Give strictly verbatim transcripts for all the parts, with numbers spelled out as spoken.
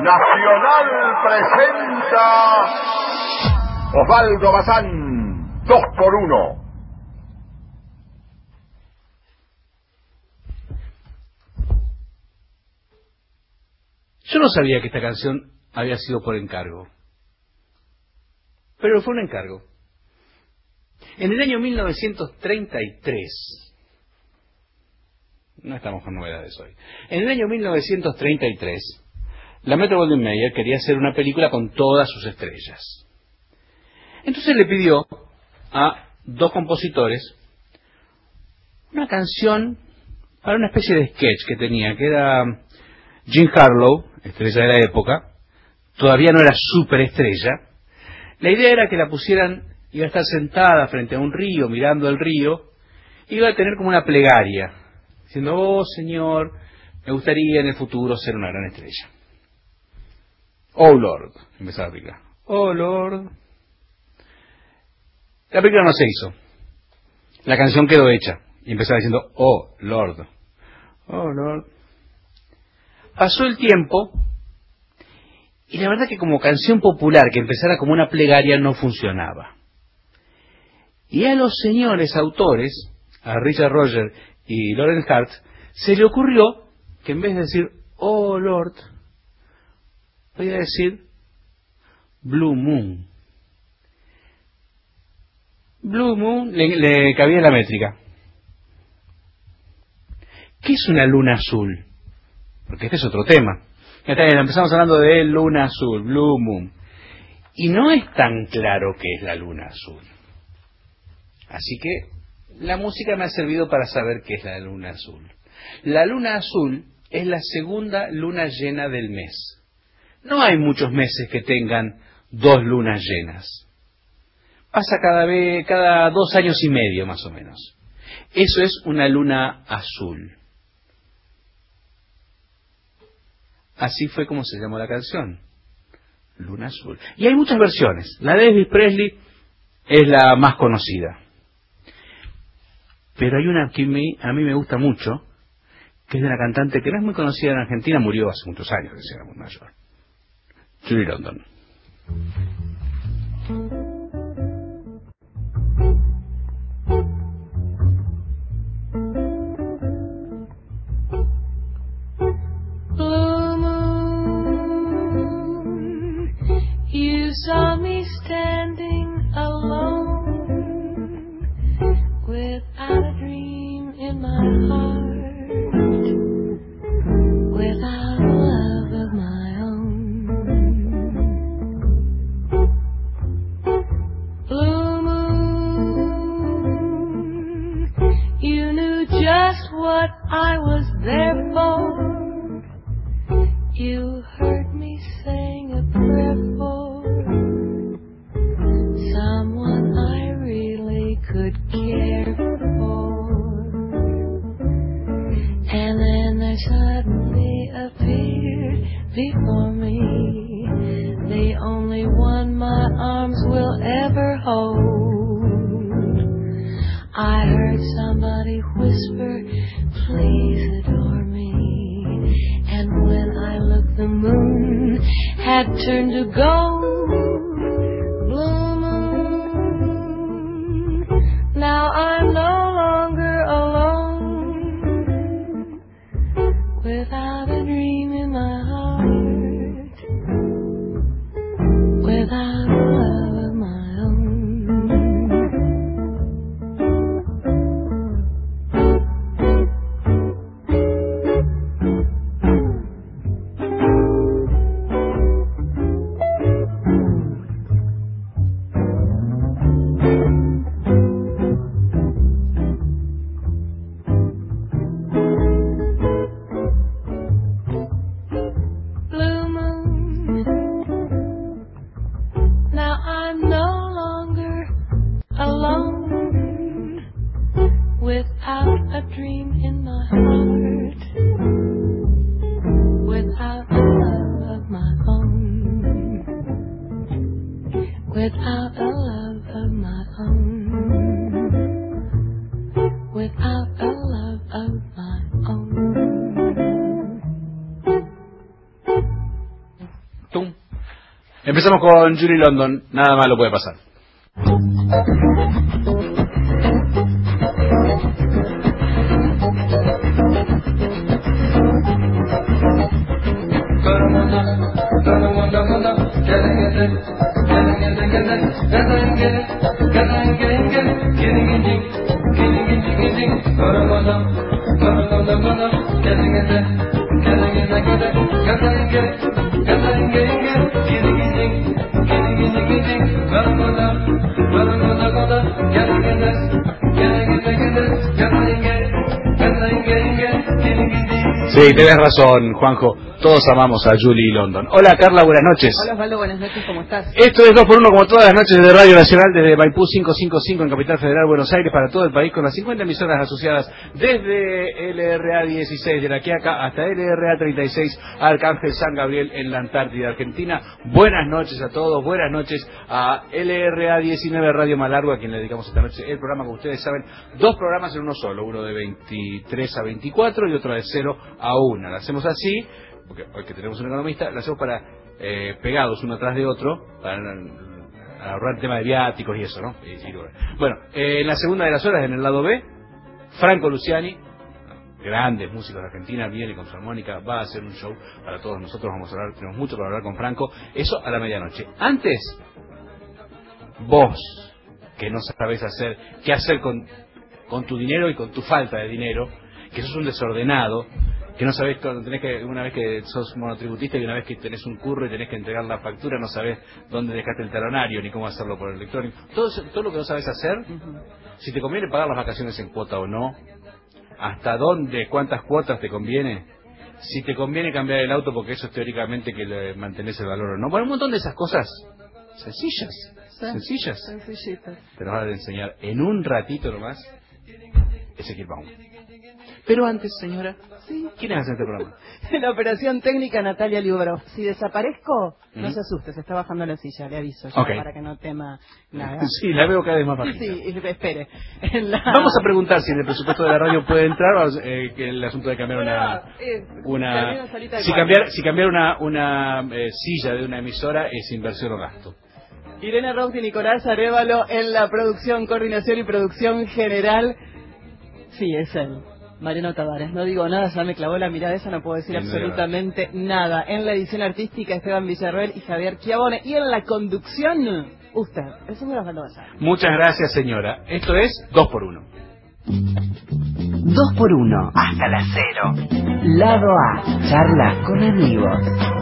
Nacional presenta Osvaldo Bazán, dos por uno. Yo no sabía que esta canción había sido por encargo, pero fue un encargo. En el año mil novecientos treinta y tres, no estamos con novedades hoy, en el año mil novecientos treinta y tres, la Metro-Goldwyn-Mayer quería hacer una película con todas sus estrellas. Entonces le pidió a dos compositores una canción para una especie de sketch que tenía, que era Jean Harlow, estrella de la época, todavía no era superestrella. La idea era que la pusieran, iba a estar sentada frente a un río, mirando el río, y iba a tener como una plegaria, diciendo: oh Señor, me gustaría en el futuro ser una gran estrella. Oh Lord, empezaba la película. Oh Lord. La película no se hizo. La canción quedó hecha, y empezaba diciendo: oh Lord, oh Lord. Pasó el tiempo, y la verdad que como canción popular que empezara como una plegaria no funcionaba. Y a los señores autores, a Richard Rodgers y Lawrence Hart, se le ocurrió que en vez de decir oh Lord, voy a decir Blue Moon. Blue Moon le, le cabía la métrica. ¿Qué es una luna azul? Porque este es otro tema. Empezamos hablando de luna azul, Blue Moon. Y no es tan claro qué es la luna azul. Así que la música me ha servido para saber qué es la luna azul. La luna azul es la segunda luna llena del mes. No hay muchos meses que tengan dos lunas llenas. Pasa cada vez, cada dos años y medio más o menos. Eso es una luna azul. Así fue como se llamó la canción, Luna Azul. Y hay muchas versiones. La de Elvis Presley es la más conocida. Pero hay una que me, a mí me gusta mucho, que es de una cantante que no es muy conocida en Argentina, murió hace muchos años, que era muy mayor. Julie London. You saw me standing alone, without a dream in my heart, without a love of my own. Blue moon, you knew just what I was there for. You heard me sing a prayer for someone I really could care for. And then there suddenly appeared before me the only one my arms will ever hold. I heard somebody whisper, please adore me. And when I looked, the moon had turned to gold. Blue moon, now I'm no longer alone, without a dream in my heart, without a love of my own. Without a love of my own, without a love of my own. tum. Empezamos con Julie London, nada malo puede pasar. Sí, tenés razón, Juanjo. Todos amamos a Julie London. Hola, Carla, buenas noches. Hola, Osvaldo, buenas noches, ¿cómo estás? Esto es dos por uno, como todas las noches de Radio Nacional, desde Maipú quinientos cincuenta y cinco en Capital Federal, Buenos Aires, para todo el país, con las cincuenta emisoras asociadas, desde L R A dieciséis de La Quiaca hasta L R A treinta y seis, Arcángel San Gabriel en la Antártida Argentina. Buenas noches a todos, buenas noches a L R A diecinueve Radio Malargo, a quien le dedicamos esta noche el programa, como ustedes saben, dos programas en uno solo, uno de veintitrés a veinticuatro y otro de cero a una. Lo hacemos así, porque hoy que tenemos un economista, lo hacemos para eh, pegados uno atrás de otro, para ahorrar el tema de viáticos y eso, ¿no? Y, y, bueno, eh, en la segunda de las horas, en el lado B, Franco Luciani, grandes músicos de Argentina, viene con su armónica, va a hacer un show para todos nosotros, vamos a hablar, tenemos mucho para hablar con Franco, eso a la medianoche. Antes, vos, que no sabés hacer, qué hacer con, con tu dinero y con tu falta de dinero, que sos un desordenado, que no sabés cuando tenés que, una vez que sos monotributista y una vez que tenés un curro y tenés que entregar la factura, no sabés dónde dejaste el talonario ni cómo hacerlo por electrónico. Todo, todo lo que no sabés hacer, uh-huh. Si te conviene pagar las vacaciones en cuota o no, hasta dónde, cuántas cuotas te conviene, si te conviene cambiar el auto porque eso es teóricamente que le mantenés el valor o no. Bueno, un montón de esas cosas sencillas, sí, sencillas, sencillitas. Te las voy a enseñar en un ratito nomás Ezequiel Baum. Pero antes, señora, ¿sí? ¿Quiénes hacen este programa? La operación técnica Natalia Liubro. Si desaparezco, ¿Mm? No se asuste, se está bajando la silla, le aviso, ya, okay. Para que no tema nada. Sí, la veo cada vez más bajita. Sí, sí, espere. La... Vamos a preguntar si en el presupuesto de la radio puede entrar eh, que el asunto de cambiar una... una si cambiar si cambiar una, una eh, silla de una emisora es inversión o gasto. Irene Roux y Nicolás Arévalo en la producción, coordinación y producción general. Sí, es él. Mariano Tavares, no digo nada, ya me clavó la mirada esa, no puedo decir Bien absolutamente nada. En la edición artística, Esteban Villarroel y Javier Chiavone. Y en la conducción, usted, el señor Osvaldo Bazán. Muchas gracias, señora. Esto es dos por uno. dos por uno, hasta las cero. Lado A, charlas con amigos.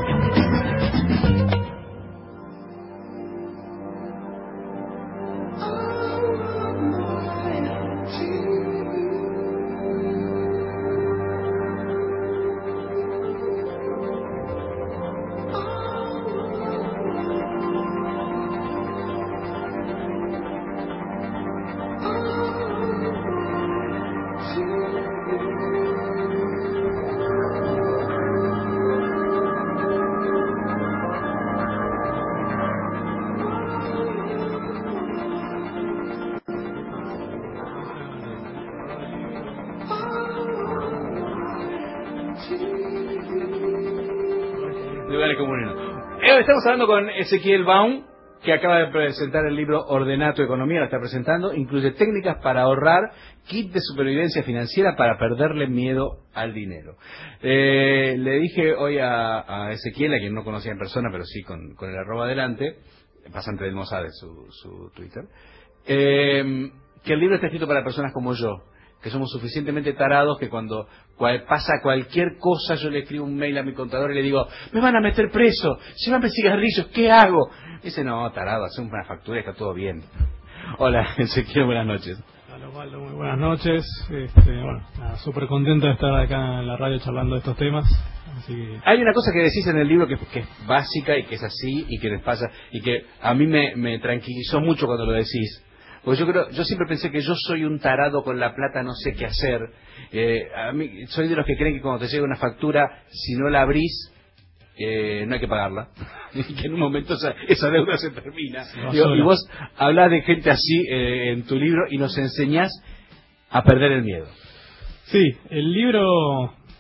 Estamos hablando con Ezequiel Baum, que acaba de presentar el libro Ordená tu economía, lo está presentando, incluye técnicas para ahorrar, kit de supervivencia financiera para perderle miedo al dinero. Eh, le dije hoy a, a Ezequiel, a quien no conocía en persona, pero sí con, con el arroba adelante, pasante del Mossad, su, su Twitter, eh, que el libro está escrito para personas como yo, que somos suficientemente tarados que cuando cual, pasa cualquier cosa yo le escribo un mail a mi contador y le digo, me van a meter preso, llévame cigarrillos, ¿qué hago? Y dice, no, tarado, hacemos una factura y está todo bien. Hola, Ezequiel, buenas noches. Hola, Osvaldo, muy buenas noches. Este, bueno, súper contento de estar acá en la radio charlando de estos temas. Así que... Hay una cosa que decís en el libro que, que es básica y que es así y que les pasa y que a mí me, me tranquilizó mucho cuando lo decís. Porque yo creo, yo siempre pensé que yo soy un tarado con la plata, no sé qué hacer. Eh, a mí, soy de los que creen que cuando te llega una factura, si no la abrís, eh, no hay que pagarla. Y que en un momento esa, esa deuda se termina. Digo, y vos hablás de gente así eh, en tu libro y nos enseñás a perder el miedo. Sí, el libro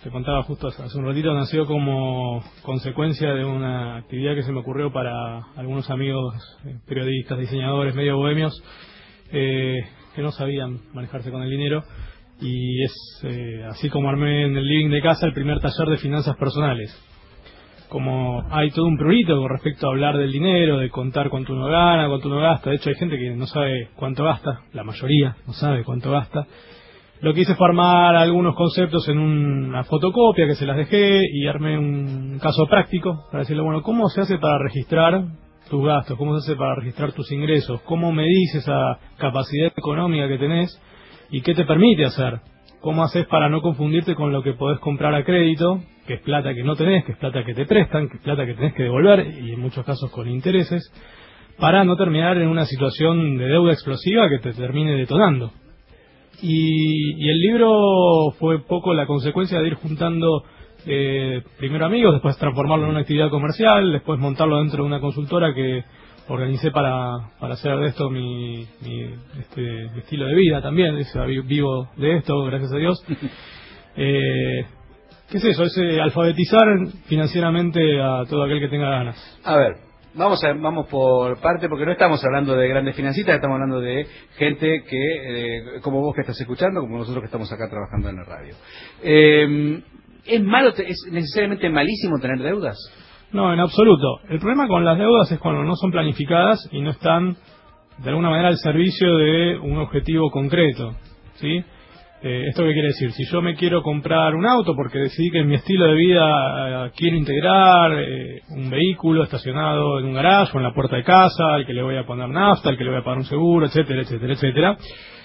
te contaba justo hace un ratito, nació como consecuencia de una actividad que se me ocurrió para algunos amigos eh, periodistas, diseñadores, medio bohemios, eh, que no sabían manejarse con el dinero, y es eh, así como armé en el living de casa el primer taller de finanzas personales. Como hay todo un prurito con respecto a hablar del dinero, de contar cuánto uno gana, cuánto uno gasta. De hecho, hay gente que no sabe cuánto gasta, la mayoría no sabe cuánto gasta. Lo que hice fue armar algunos conceptos en una fotocopia que se las dejé y armé un caso práctico para decirle, bueno, ¿cómo se hace para registrar tus gastos? ¿Cómo se hace para registrar tus ingresos? ¿Cómo medís esa capacidad económica que tenés y qué te permite hacer? ¿Cómo haces para no confundirte con lo que podés comprar a crédito, que es plata que no tenés, que es plata que te prestan, que es plata que tenés que devolver, y en muchos casos con intereses, para no terminar en una situación de deuda explosiva que te termine detonando? Y, y el libro fue poco la consecuencia de ir juntando eh, primero amigos, después transformarlo en una actividad comercial, después montarlo dentro de una consultora que organicé para, para hacer de esto mi, mi, este, mi estilo de vida también. O sea, vivo de esto, gracias a Dios. Eh, ¿Qué es eso? Es eh, alfabetizar financieramente a todo aquel que tenga ganas. A ver, vamos a, vamos por parte, porque no estamos hablando de grandes financistas, estamos hablando de gente que, eh, como vos que estás escuchando, como nosotros que estamos acá trabajando en la radio. Eh, ¿Es malo, es necesariamente malísimo tener deudas? No, en absoluto. El problema con las deudas es cuando no son planificadas y no están de alguna manera al servicio de un objetivo concreto, ¿sí? Eh, ¿Esto qué quiere decir? Si yo me quiero comprar un auto porque decidí que en mi estilo de vida eh, quiero integrar eh, un vehículo estacionado en un garaje o en la puerta de casa, al que le voy a poner nafta, al que le voy a pagar un seguro, etcétera, etcétera, etcétera.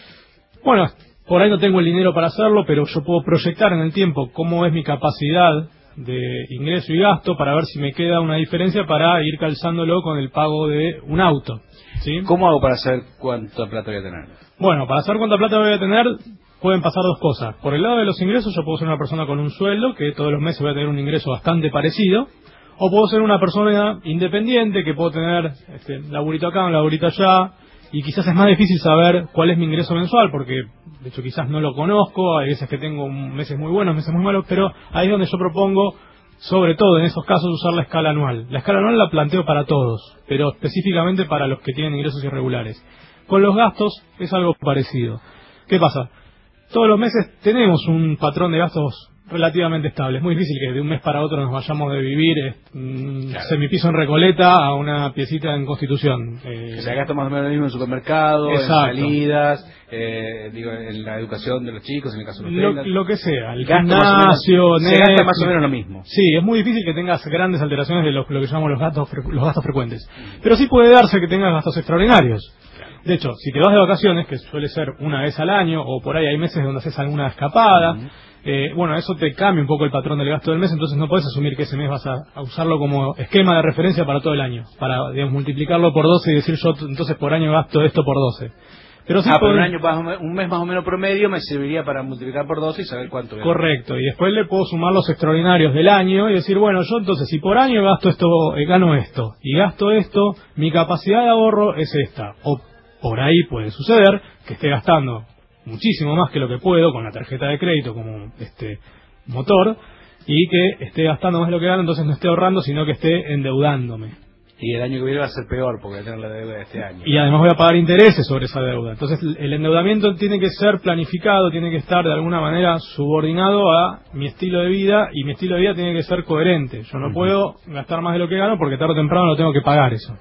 Bueno, por ahí no tengo el dinero para hacerlo, pero yo puedo proyectar en el tiempo cómo es mi capacidad de ingreso y gasto para ver si me queda una diferencia para ir calzándolo con el pago de un auto, ¿sí? ¿Cómo hago para saber cuánta plata voy a tener? Bueno, para saber cuánta plata voy a tener pueden pasar dos cosas. Por el lado de los ingresos, yo puedo ser una persona con un sueldo que todos los meses voy a tener un ingreso bastante parecido, o puedo ser una persona independiente que puedo tener este, laburito acá, un laburito allá, y quizás es más difícil saber cuál es mi ingreso mensual, porque de hecho quizás no lo conozco, hay veces que tengo meses muy buenos, meses muy malos, pero ahí es donde yo propongo, sobre todo en esos casos, usar la escala anual. La escala anual la planteo para todos, pero específicamente para los que tienen ingresos irregulares. Con los gastos es algo parecido. ¿Qué pasa? Todos los meses tenemos un patrón de gastos relativamente estable. Es muy difícil que de un mes para otro nos vayamos de vivir eh, claro. semipiso en Recoleta a una piecita en Constitución. Eh, que se gasta más o menos lo mismo en el supermercado, exacto. en salidas, eh, digo, en la educación de los chicos, en el caso de los lo, lo que sea, el gasto gimnasio, menos, se gasta más o menos lo mismo. Sí, es muy difícil que tengas grandes alteraciones de lo, lo que llamamos los gastos, los gastos frecuentes. Pero sí puede darse que tengas gastos extraordinarios. De hecho, si te vas de vacaciones, que suele ser una vez al año, o por ahí hay meses donde haces alguna escapada, uh-huh. eh, bueno, eso te cambia un poco el patrón del gasto del mes, entonces no puedes asumir que ese mes vas a, a usarlo como esquema de referencia para todo el año, para, digamos, multiplicarlo por doce y decir yo entonces por año gasto esto por doce. Pero sí ah, por un año, un mes más o menos promedio me serviría para multiplicar por doce y saber cuánto es. Correcto, y después le puedo sumar los extraordinarios del año y decir, bueno, yo entonces si por año gasto esto, eh, gano esto, y gasto esto, mi capacidad de ahorro es esta, o por ahí puede suceder que esté gastando muchísimo más que lo que puedo con la tarjeta de crédito como este motor y que esté gastando más de lo que gano, entonces no esté ahorrando, sino que esté endeudándome. Y el año que viene va a ser peor porque voy a tener la deuda de este año. Y además voy a pagar intereses sobre esa deuda. Entonces el endeudamiento tiene que ser planificado, tiene que estar de alguna manera subordinado a mi estilo de vida y mi estilo de vida tiene que ser coherente. Yo no uh-huh. puedo gastar más de lo que gano porque tarde o temprano lo tengo que pagar eso.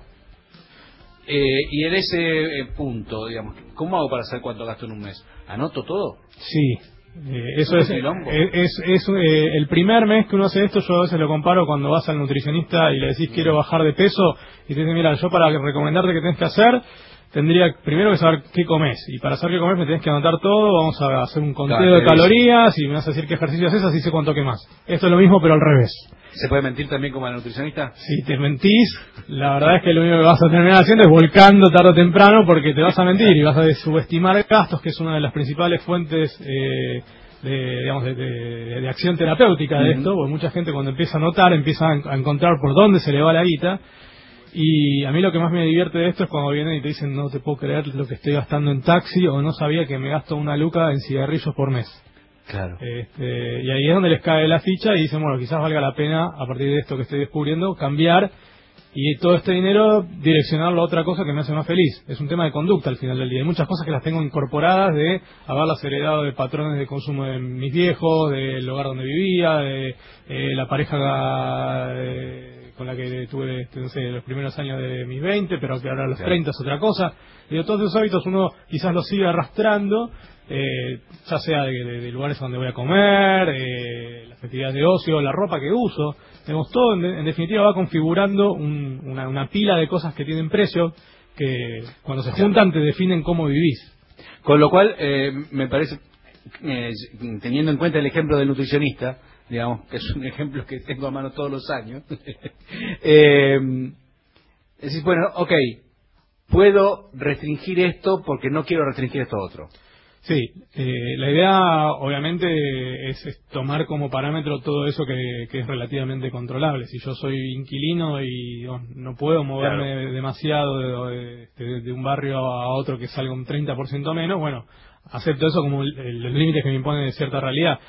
Eh, y en ese eh, punto, digamos, ¿cómo hago para saber cuánto gasto en un mes? ¿Anoto todo? Sí, eh, eso es, es, es, es eh, el primer mes que uno hace esto. Yo a veces lo comparo cuando vas al nutricionista y le decís quiero bajar de peso y te dice mira, yo para recomendarte qué tenés que hacer tendría primero que saber qué comes, y para saber qué comes me tenés que anotar todo, vamos a hacer un conteo claro, de calorías y me vas a decir qué ejercicios haces, así sé cuánto quemás. Esto es lo mismo pero al revés. ¿Se puede mentir también como al nutricionista? Si te mentís, la verdad es que lo único que vas a terminar haciendo es volcando tarde o temprano porque te vas a mentir y vas a subestimar gastos, que es una de las principales fuentes eh, de, digamos, de, de, de acción terapéutica de uh-huh. esto, porque mucha gente cuando empieza a notar empieza a encontrar por dónde se le va la guita. Y a mí lo que más me divierte de esto es cuando vienen y te dicen no te puedo creer lo que estoy gastando en taxi, o no sabía que me gasto una luca en cigarrillos por mes. Claro. Este, y ahí es donde les cae la ficha y dicen, bueno, quizás valga la pena, a partir de esto que estoy descubriendo, cambiar y todo este dinero direccionarlo a otra cosa que me hace más feliz. Es un tema de conducta al final del día. Hay muchas cosas que las tengo incorporadas de haberlas heredado de patrones de consumo de mis viejos, del lugar donde vivía, de eh, la pareja de, con la que tuve este, no sé, los primeros años de mis veinte, pero que ahora a los Claro. treinta es otra cosa. Digo, todos esos hábitos uno quizás los sigue arrastrando, eh, ya sea de, de, de lugares donde voy a comer, eh, las actividades de ocio, la ropa que uso. Tenemos todo, en, en definitiva, va configurando un, una, una pila de cosas que tienen precio, que cuando se juntan te definen cómo vivís. Con lo cual, eh, me parece, eh, teniendo en cuenta el ejemplo del nutricionista, digamos, que es un ejemplo que tengo a mano todos los años, eh, decís, bueno, ok, puedo restringir esto porque no quiero restringir esto otro. Sí, eh, la idea obviamente es, es tomar como parámetro todo eso que, que es relativamente controlable. Si yo soy inquilino y oh, no puedo moverme Claro. demasiado de, de, de un barrio a otro que salga un treinta por ciento menos, bueno, acepto eso como el, el, los límites que me imponen de cierta realidad.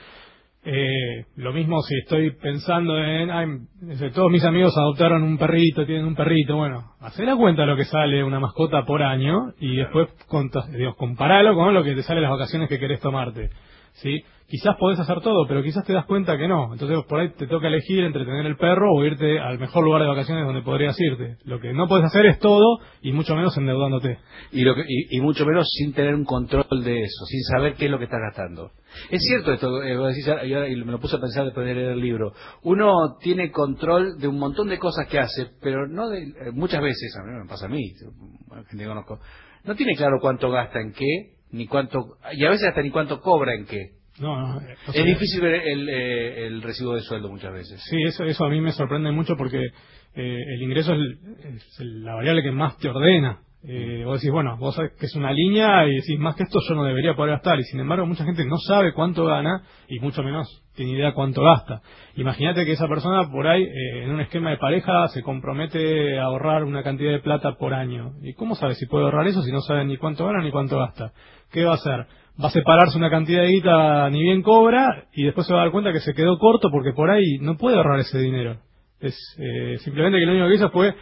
Eh, lo mismo si estoy pensando en, ay, todos mis amigos adoptaron un perrito, tienen un perrito, bueno, hacé la cuenta de lo que sale una mascota por año y después conta, digo, comparalo con lo que te sale las vacaciones que querés tomarte, ¿sí? Quizás podés hacer todo, pero quizás te das cuenta que no, entonces por ahí te toca elegir entre tener el perro o irte al mejor lugar de vacaciones donde podrías irte. Lo que no podés hacer es todo y mucho menos endeudándote. Y, lo que, y, y mucho menos sin tener un control de eso, sin saber qué es lo que estás gastando. Es cierto esto, eh, vos decís, y me lo puse a pensar después de leer el libro. Uno tiene control de un montón de cosas que hace, pero no de, eh, muchas veces, a mí me pasa a mí, gente que conozco, no tiene claro cuánto gasta en qué, ni cuánto, y a veces hasta ni cuánto cobra en qué. No, no, Es sea, difícil ver el, eh, el recibo de sueldo muchas veces. Sí, eso, eso a mí me sorprende mucho porque eh, el ingreso es, el, es el, la variable que más te ordena. Eh, vos decís, bueno, vos sabés que es una línea y decís, más que esto yo no debería poder gastar. Y sin embargo, mucha gente no sabe cuánto gana y mucho menos tiene idea cuánto gasta. Imagínate que esa persona por ahí, eh, en un esquema de pareja, se compromete a ahorrar una cantidad de plata por año. ¿Y cómo sabe si puede ahorrar eso si no sabe ni cuánto gana ni cuánto gasta? ¿Qué va a hacer? Va a separarse una cantidad de guita ni bien cobra y después se va a dar cuenta que se quedó corto porque por ahí no puede ahorrar ese dinero. Es eh, simplemente que lo único que hizo fue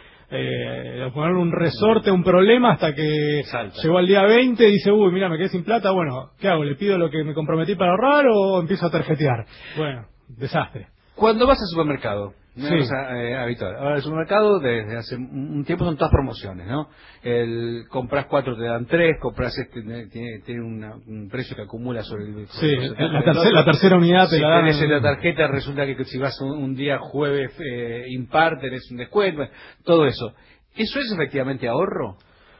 eh, ponerle un resorte a un problema hasta que Salta. Llegó al día veinte y dice, uy, mira, me quedé sin plata, bueno, ¿qué hago? ¿Le pido lo que me comprometí para ahorrar o empiezo a tarjetear? Bueno, desastre. Cuando vas al supermercado, una Sí. cosa eh, habitual. Ahora el supermercado desde hace un tiempo son todas promociones, ¿no? El compras cuatro te dan tres, compras este tiene, tiene una, un precio que acumula sobre el Sí, sobre la, tercera, la tercera unidad te si la dan. tenés en la tarjeta resulta que si vas un, un día jueves eh, impar tenés un descuento, todo eso. ¿Eso es efectivamente ahorro?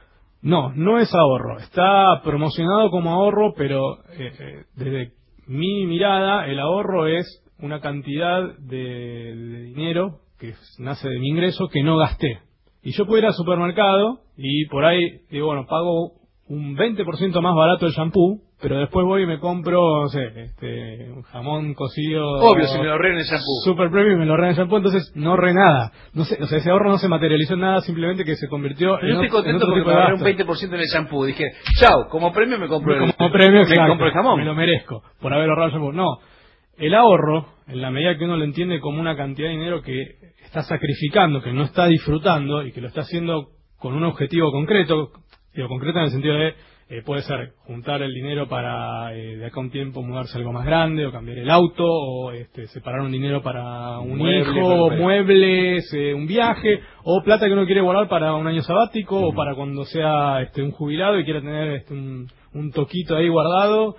No, no es ahorro. Está promocionado como ahorro, pero eh, eh, desde mi mirada, el ahorro es una cantidad de, de dinero que nace de mi ingreso que no gasté. Y yo puedo ir al supermercado y por ahí digo, bueno, pago un veinte por ciento más barato el shampoo, pero después voy y me compro, no sé, este, un jamón cocido. Obvio, si me lo ahorré en el shampoo. Super premium, me lo ahorré en el shampoo, entonces no ahorré nada. No sé, o sea, ese ahorro no se materializó en nada, simplemente que se convirtió Pero en, yo estoy ot- en contento otro porque tipo me de ahorré un gasto. veinte por ciento en el shampoo. Dije, chao, como premio me compro el, Como premio, me exacto, compro el jamón. me lo merezco por haber ahorrado el shampoo. No, el ahorro, en la medida que uno lo entiende como una cantidad de dinero que está sacrificando, que no está disfrutando y que lo está haciendo con un objetivo concreto, digo concreto en el sentido de eh, puede ser juntar el dinero para eh, de acá a un tiempo mudarse a algo más grande o cambiar el auto o este, separar un dinero para un Muebles, hijo, perfecto. muebles, eh, un viaje o plata que uno quiere guardar para un año sabático Ujú. o para cuando sea este, un jubilado y quiera tener este, un, un toquito ahí guardado.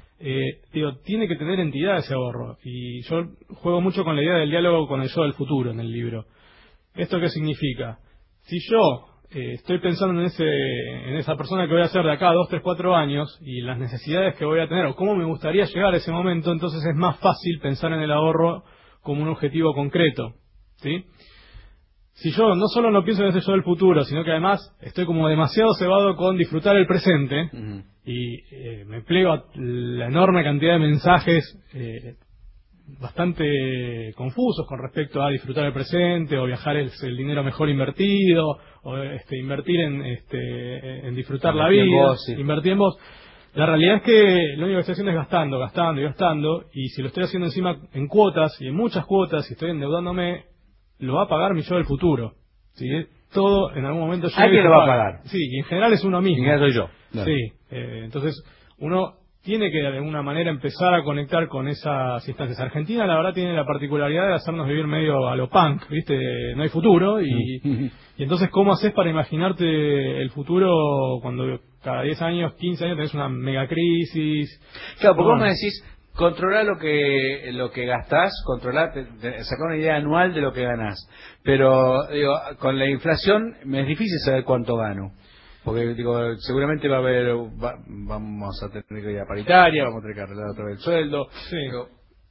Eh, digo, tiene que tener entidad ese ahorro y yo juego mucho con la idea del diálogo con el yo del futuro en el libro. ¿Esto qué significa? Si yo eh, estoy pensando en ese en esa persona que voy a ser de acá a dos, tres, cuatro años y las necesidades que voy a tener o cómo me gustaría llegar a ese momento, entonces es más fácil pensar en el ahorro como un objetivo concreto, ¿sí? Si yo no solo no pienso en ese yo del futuro, sino que además estoy como demasiado cebado con disfrutar el presente Ujú. y eh, me pliego a la enorme cantidad de mensajes eh, bastante confusos con respecto a disfrutar el presente o viajar es el dinero mejor invertido o este, invertir en este en disfrutar la Invertir en vida, vos, sí. invertir en vos. La realidad es que lo único que estoy haciendo es gastando, gastando y gastando, y si lo estoy haciendo encima en cuotas, y en muchas cuotas, y estoy endeudándome, lo va a pagar mi yo del futuro. ¿Sí? Todo en algún momento llega. ¿Alguien lo va a pagar? Sí, y en general es uno mismo. En general soy yo. No. Sí, eh, entonces uno tiene que de alguna manera empezar a conectar con esas instancias. Argentina, la verdad, tiene la particularidad de hacernos vivir medio a lo punk, ¿viste? No hay futuro, y, y entonces, ¿cómo haces para imaginarte el futuro cuando cada diez años, quince años tenés una megacrisis? Claro, porque bueno. vos me decís, controlar lo que lo que gastás, controlar, te, te, sacar una idea anual de lo que ganás. Pero, digo, con la inflación me es difícil saber cuánto gano. Porque, digo, seguramente va a haber, va, vamos a tener que ir a paritaria, vamos a tener que arreglar otra vez el sueldo. Sí. Digo,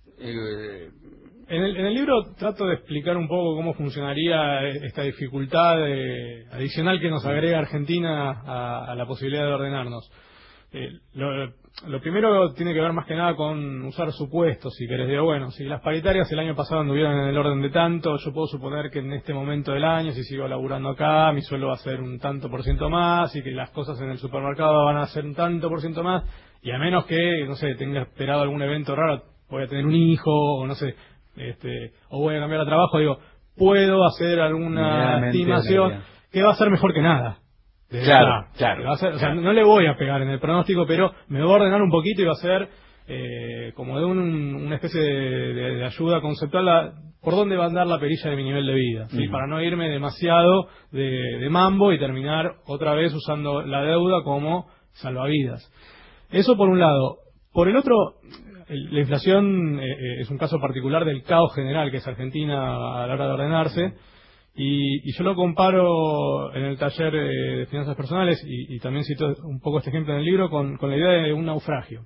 eh, En el, en el libro trato de explicar un poco cómo funcionaría esta dificultad eh, adicional que nos agrega Argentina a, a la posibilidad de ordenarnos. Eh, lo, lo primero tiene que ver más que nada con usar supuestos, si querés. Digo, bueno, si las paritarias el año pasado anduvieron en el orden de tanto, yo puedo suponer que en este momento del año, si sigo laburando acá, mi sueldo va a ser un tanto por ciento más, y que las cosas en el supermercado van a ser un tanto por ciento más, y a menos que, no sé, tenga esperado algún evento raro, voy a tener un hijo, o no sé, este, o voy a cambiar de trabajo, digo, puedo hacer alguna estimación que va a ser mejor que nada. De claro, verdad. claro, Va a ser, claro. O sea, no le voy a pegar en el pronóstico, pero me voy a ordenar un poquito y va a ser eh, como de un, una especie de, de, de ayuda conceptual a por dónde va a andar la perilla de mi nivel de vida, ¿sí? Uh-huh. Para no irme demasiado de, de mambo y terminar otra vez usando la deuda como salvavidas. Eso por un lado. Por el otro, el, la inflación eh, es un caso particular del caos general que es Argentina a la hora de ordenarse. Y, y yo lo comparo en el taller eh, de finanzas personales, y, y también cito un poco este ejemplo en el libro, con, con la idea de un naufragio.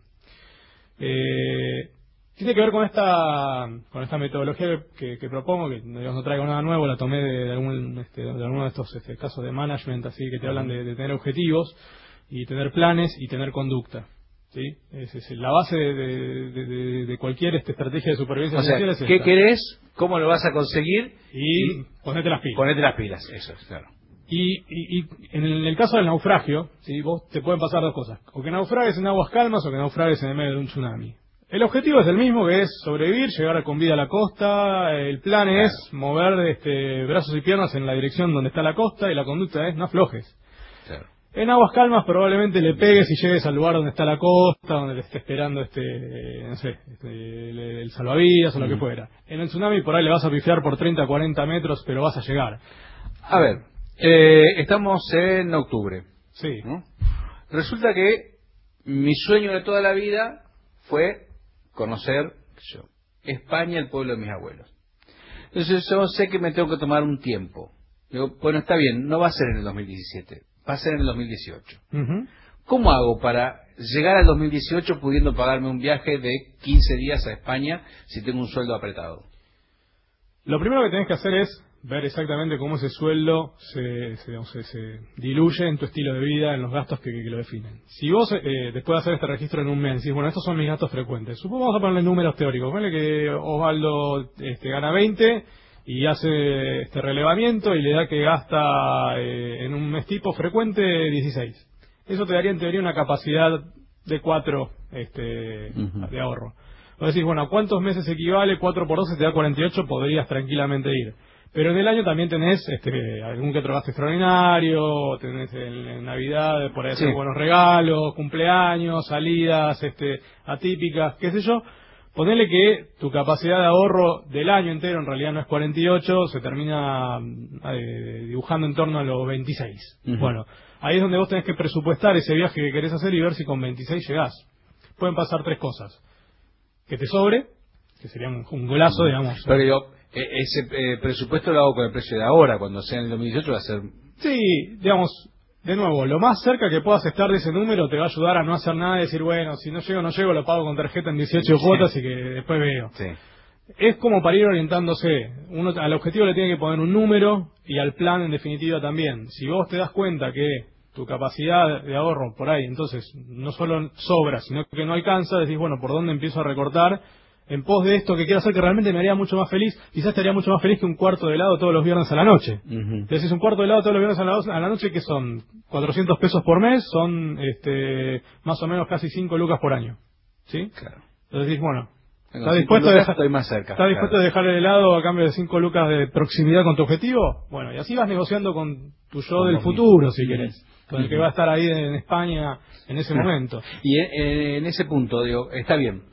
Eh, tiene que ver con esta con esta metodología que, que propongo, que digamos, no traigo nada nuevo, la tomé de, de, algún, este, de alguno de estos este, casos de management, así que te hablan de, de tener objetivos, y tener planes, y tener conducta. ¿Sí? Es, es la base de, de, de, de cualquier este, estrategia de supervivencia o sea, social. Es ¿qué esta. querés? ¿Cómo lo vas a conseguir? Y, y ponete las pilas. Ponete las pilas, eso es, claro. Y, y, y en el caso del naufragio, ¿sí? Vos te pueden pasar dos cosas. O que naufragues en aguas calmas o que naufragues en el medio de un tsunami. El objetivo es el mismo, que es sobrevivir, llegar con vida a la costa. El plan claro. es mover este, brazos y piernas en la dirección donde está la costa, y la conducta es no aflojes. Claro. En aguas calmas probablemente le pegues y llegues al lugar donde está la costa, donde te esté esperando este, no sé, este, el, el salvavidas o lo mm. que fuera. En el tsunami por ahí le vas a pifiar por treinta, cuarenta metros, pero vas a llegar. A ver, eh, estamos en octubre. Sí. ¿No? Resulta que mi sueño de toda la vida fue conocer yo, España, el pueblo de mis abuelos. Entonces yo sé que me tengo que tomar un tiempo. Digo, bueno, está bien, no va a ser en el dos mil diecisiete. Va a ser en el dos mil dieciocho. Uh-huh. ¿Cómo hago para llegar al dos mil dieciocho pudiendo pagarme un viaje de quince días a España si tengo un sueldo apretado? Lo primero que tenés que hacer es ver exactamente cómo ese sueldo se, se, digamos, se, se diluye en tu estilo de vida, en los gastos que, que lo definen. Si vos, eh, después de hacer este registro en un mes, decís, bueno, estos son mis gastos frecuentes. Supongamos, vamos a ponerle números teóricos. Ponle que Osvaldo este, gana veinte y hace este relevamiento y le da que gasta eh, en un mes tipo frecuente dieciséis. Eso te daría en teoría una capacidad de cuatro este, uh-huh. de ahorro. Vos decís, bueno, ¿a cuántos meses equivale? cuatro por doce te da cuarenta y ocho, podrías tranquilamente ir. Pero en el año también tenés este, algún que otro gasto extraordinario, tenés en, en Navidad, por ahí sí. hacer buenos regalos, cumpleaños, salidas este, atípicas, qué sé yo. Ponele que tu capacidad de ahorro del año entero en realidad no es cuarenta y ocho, se termina eh, dibujando en torno a los veintiséis. Uh-huh. Bueno, ahí es donde vos tenés que presupuestar ese viaje que querés hacer y ver si con veintiséis llegás. Pueden pasar tres cosas. Que te sobre, que sería un, un golazo, uh-huh. digamos. Pero yo, ese eh, presupuesto lo hago con el precio de ahora, cuando sea en el dos mil dieciocho va a ser... Sí, digamos... De nuevo, lo más cerca que puedas estar de ese número te va a ayudar a no hacer nada y decir, bueno, si no llego, no llego, lo pago con tarjeta en dieciocho sí. cuotas y que después veo. Sí. Es como para ir orientándose. Uno al objetivo le tiene que poner un número y al plan en definitiva también. Si vos te das cuenta que tu capacidad de ahorro por ahí, entonces, no solo sobra, sino que no alcanza, decís, bueno, ¿por dónde empiezo a recortar? en pos de esto que quiero hacer, que realmente me haría mucho más feliz, quizás te haría mucho más feliz que un cuarto de helado todos los viernes a la noche. Uh-huh. Entonces, un cuarto de helado todos los viernes a la, a la noche, que son cuatrocientos pesos por mes, son este más o menos casi cinco lucas por año. ¿Sí? Claro. Entonces dices, bueno, Tengo ¿está dispuesto, a dejar, estoy más cerca, ¿está dispuesto claro. a dejar el helado a cambio de cinco lucas de proximidad con tu objetivo? Bueno, y así vas negociando con tu yo Con del vos futuro, mismo. si querés. Con Uh-huh. el que va a estar ahí en España en ese momento. Y en, en ese punto, digo, está bien.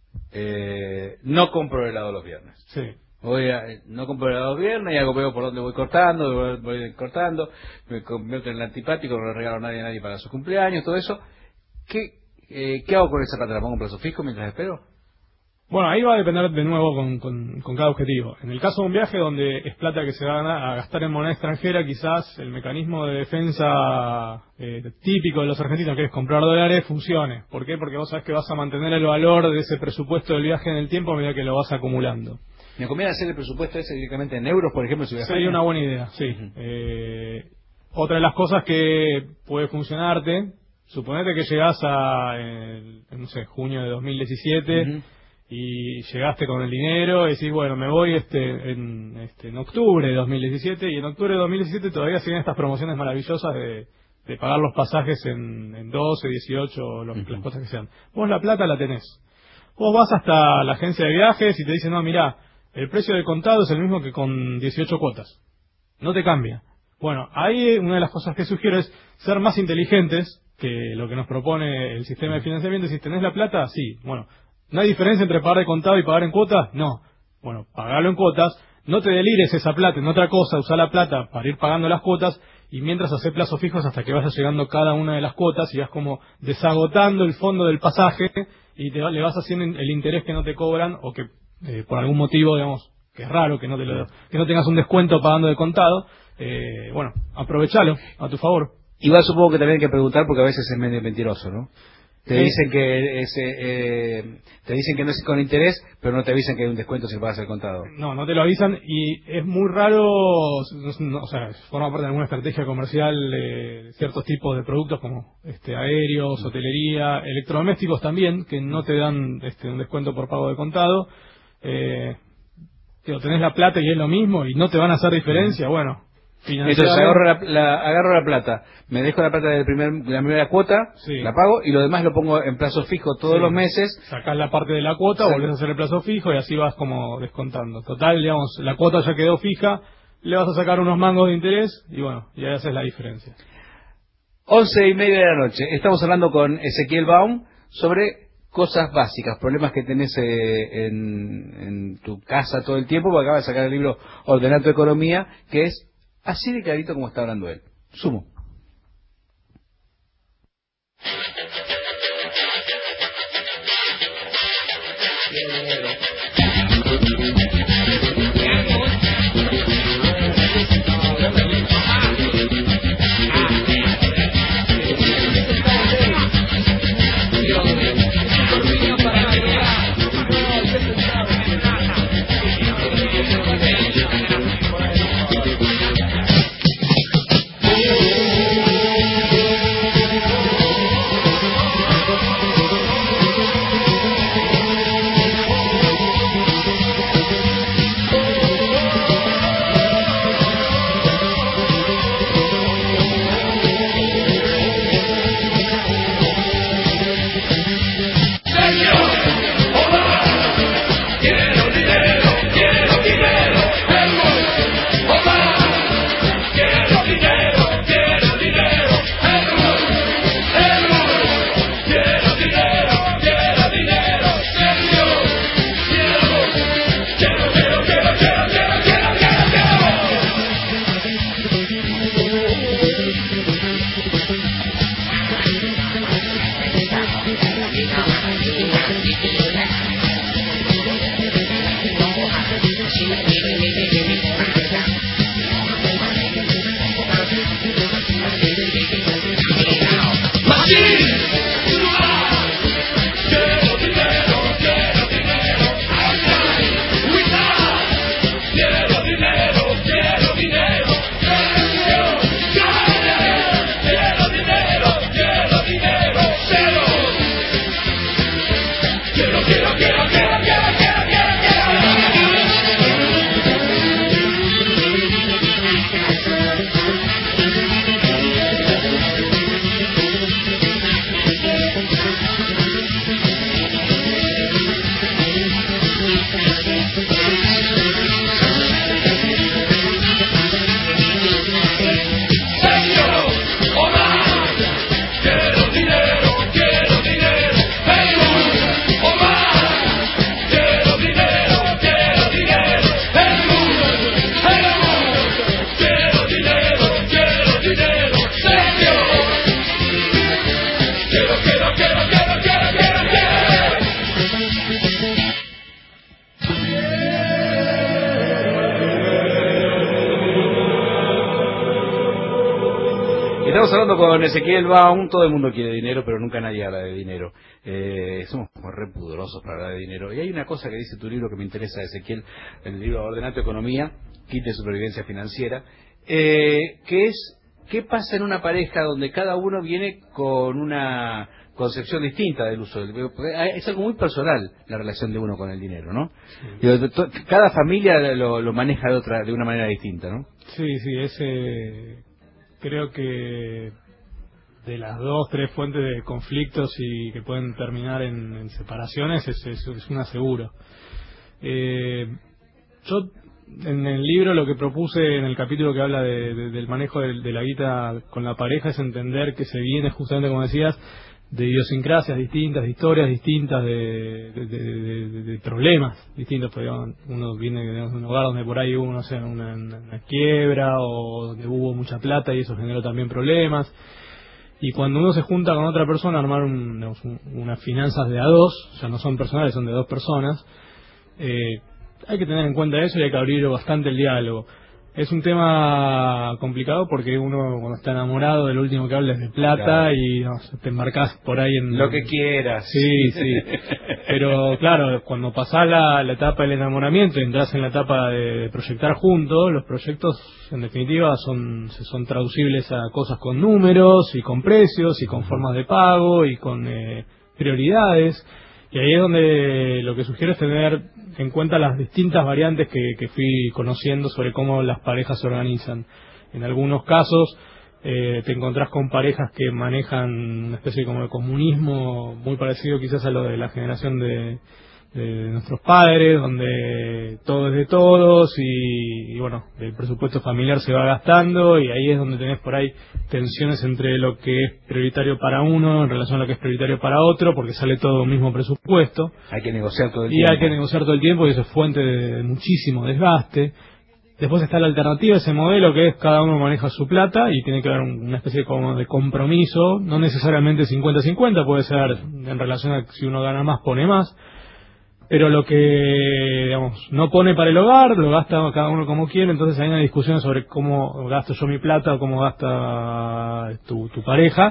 Eh, no compro helado los viernes. Sí. Voy a, no compro helado los viernes y hago veo por dónde voy cortando, voy, voy cortando, me convierto en el antipático, no le regalo a nadie a nadie para su cumpleaños, todo eso. ¿Qué, eh, ¿qué hago con esa plata? ¿La pongo en plazo fijo mientras espero? Bueno, ahí va a depender de nuevo con, con, con cada objetivo. En el caso de un viaje donde es plata que se va a, ganar, a gastar en moneda extranjera, quizás el mecanismo de defensa eh, típico de los argentinos, que es comprar dólares, funcione. ¿Por qué? Porque vos sabés que vas a mantener el valor de ese presupuesto del viaje en el tiempo a medida que lo vas acumulando. ¿Me conviene hacer el presupuesto ese directamente en euros, por ejemplo, si voy a Sería una buena idea, sí. Uh-huh. eh, otra de las cosas que puede funcionarte, suponete que llegás a, eh, no sé, junio de dos mil diecisiete... Uh-huh. Y llegaste con el dinero y decís, bueno, me voy este en, este, en octubre de dos mil diecisiete, y en octubre de dos mil diecisiete todavía siguen estas promociones maravillosas de, de pagar los pasajes en, en doce, dieciocho, los, uh-huh. las cosas que sean. Vos la plata la tenés. Vos vas hasta la agencia de viajes y te dicen, no, mirá, el precio del contado es el mismo que con dieciocho cuotas. No te cambia. Bueno, ahí una de las cosas que sugiero es ser más inteligentes que lo que nos propone el sistema de financiamiento. Si tenés la plata, sí, bueno, ¿no hay diferencia entre pagar de contado y pagar en cuotas? No. Bueno, pagalo en cuotas, no te delires esa plata en otra cosa, usá la plata para ir pagando las cuotas, y mientras hacer plazos fijos hasta que vaya llegando cada una de las cuotas y vas como desagotando el fondo del pasaje y te, le vas haciendo el interés que no te cobran, o que eh, por algún motivo, digamos, que es raro que no te lo, que no tengas un descuento pagando de contado. Eh, bueno, aprovechalo a tu favor. Igual supongo que también hay que preguntar, porque a veces es medio mentiroso, ¿no? Te dicen que ese, eh, te dicen que no es con interés, pero no te avisan que hay un descuento si pagas el contado. No, no te lo avisan, y es muy raro, no, o sea, forma parte de alguna estrategia comercial de ciertos tipos de productos como este aéreos, hotelería, electrodomésticos también, que no te dan este un descuento por pago de contado. Eh, tío, tenés la plata y es lo mismo y no te van a hacer diferencia, bueno. Entonces agarro la, la, agarro la plata, me dejo la plata del primer, de la primera cuota, sí. La pago, y lo demás lo pongo en plazo fijo todos sí. los meses. Sacás la parte de la cuota, sí. Volvés a hacer el plazo fijo y así vas como descontando. Total, digamos, la cuota ya quedó fija, le vas a sacar unos mangos de interés y bueno, y ahí haces la diferencia. Once y media de la noche, estamos hablando con Ezequiel Baum sobre cosas básicas, problemas que tenés eh, en, en tu casa todo el tiempo, porque acaba de sacar el libro Ordenar tu Economía, que es así de clarito como está hablando él. Sumo. Estamos hablando con Ezequiel Baum. Todo el mundo quiere dinero, pero nunca nadie habla de dinero. Eh, somos como re pudorosos para hablar de dinero. Y hay una cosa que dice tu libro que me interesa, Ezequiel, el libro Ordenar tu economía, kit de supervivencia financiera, eh, que es, ¿qué pasa en una pareja donde cada uno viene con una concepción distinta del uso del dinero? Es algo muy personal la relación de uno con el dinero, ¿no? Sí. Cada familia lo, lo maneja de otra, de una manera distinta, ¿no? Sí, sí, ese creo que de las dos, tres fuentes de conflictos y que pueden terminar en, en separaciones es, es, es una seguro. Eh, yo en el libro lo que propuse en el capítulo que habla de, de, del manejo de, de la guita con la pareja es entender que se viene justamente, como decías, de idiosincrasias distintas, de historias distintas, de, de, de, de, de problemas distintos. Porque uno viene de un hogar donde por ahí hubo, no sé, una, una quiebra o donde hubo mucha plata y eso generó también problemas. Y cuando uno se junta con otra persona a armar un, digamos, un, unas finanzas de a dos, o sea, no son personales, son de dos personas, eh, hay que tener en cuenta eso y hay que abrir bastante el diálogo. Es un tema complicado porque uno cuando está enamorado, del último que habla es de plata, claro, y no, te embarcás por ahí en... Lo que quieras. Sí, sí. Pero claro, cuando pasás la, la etapa del enamoramiento y entras en la etapa de proyectar juntos, los proyectos en definitiva son, son traducibles a cosas con números y con precios y con formas de pago y con eh, prioridades. Y ahí es donde lo que sugiero es tener en cuenta las distintas variantes que, que fui conociendo sobre cómo las parejas se organizan. En algunos casos eh, te encontrás con parejas que manejan una especie como de comunismo muy parecido quizás a lo de la generación de, de nuestros padres, donde todo es de todos y, y bueno, el presupuesto familiar se va gastando y ahí es donde tenés por ahí tensiones entre lo que es prioritario para uno en relación a lo que es prioritario para otro, porque sale todo el mismo presupuesto. Hay que negociar todo el y tiempo. hay que negociar todo el tiempo y eso es fuente de muchísimo desgaste. Después está la alternativa de ese modelo, que es cada uno maneja su plata y tiene que haber una especie como de compromiso, no necesariamente cincuenta cincuenta, puede ser en relación a si uno gana más, pone más. Pero lo que, digamos, no pone para el hogar, lo gasta cada uno como quiere, entonces hay una discusión sobre cómo gasto yo mi plata o cómo gasta tu, tu pareja,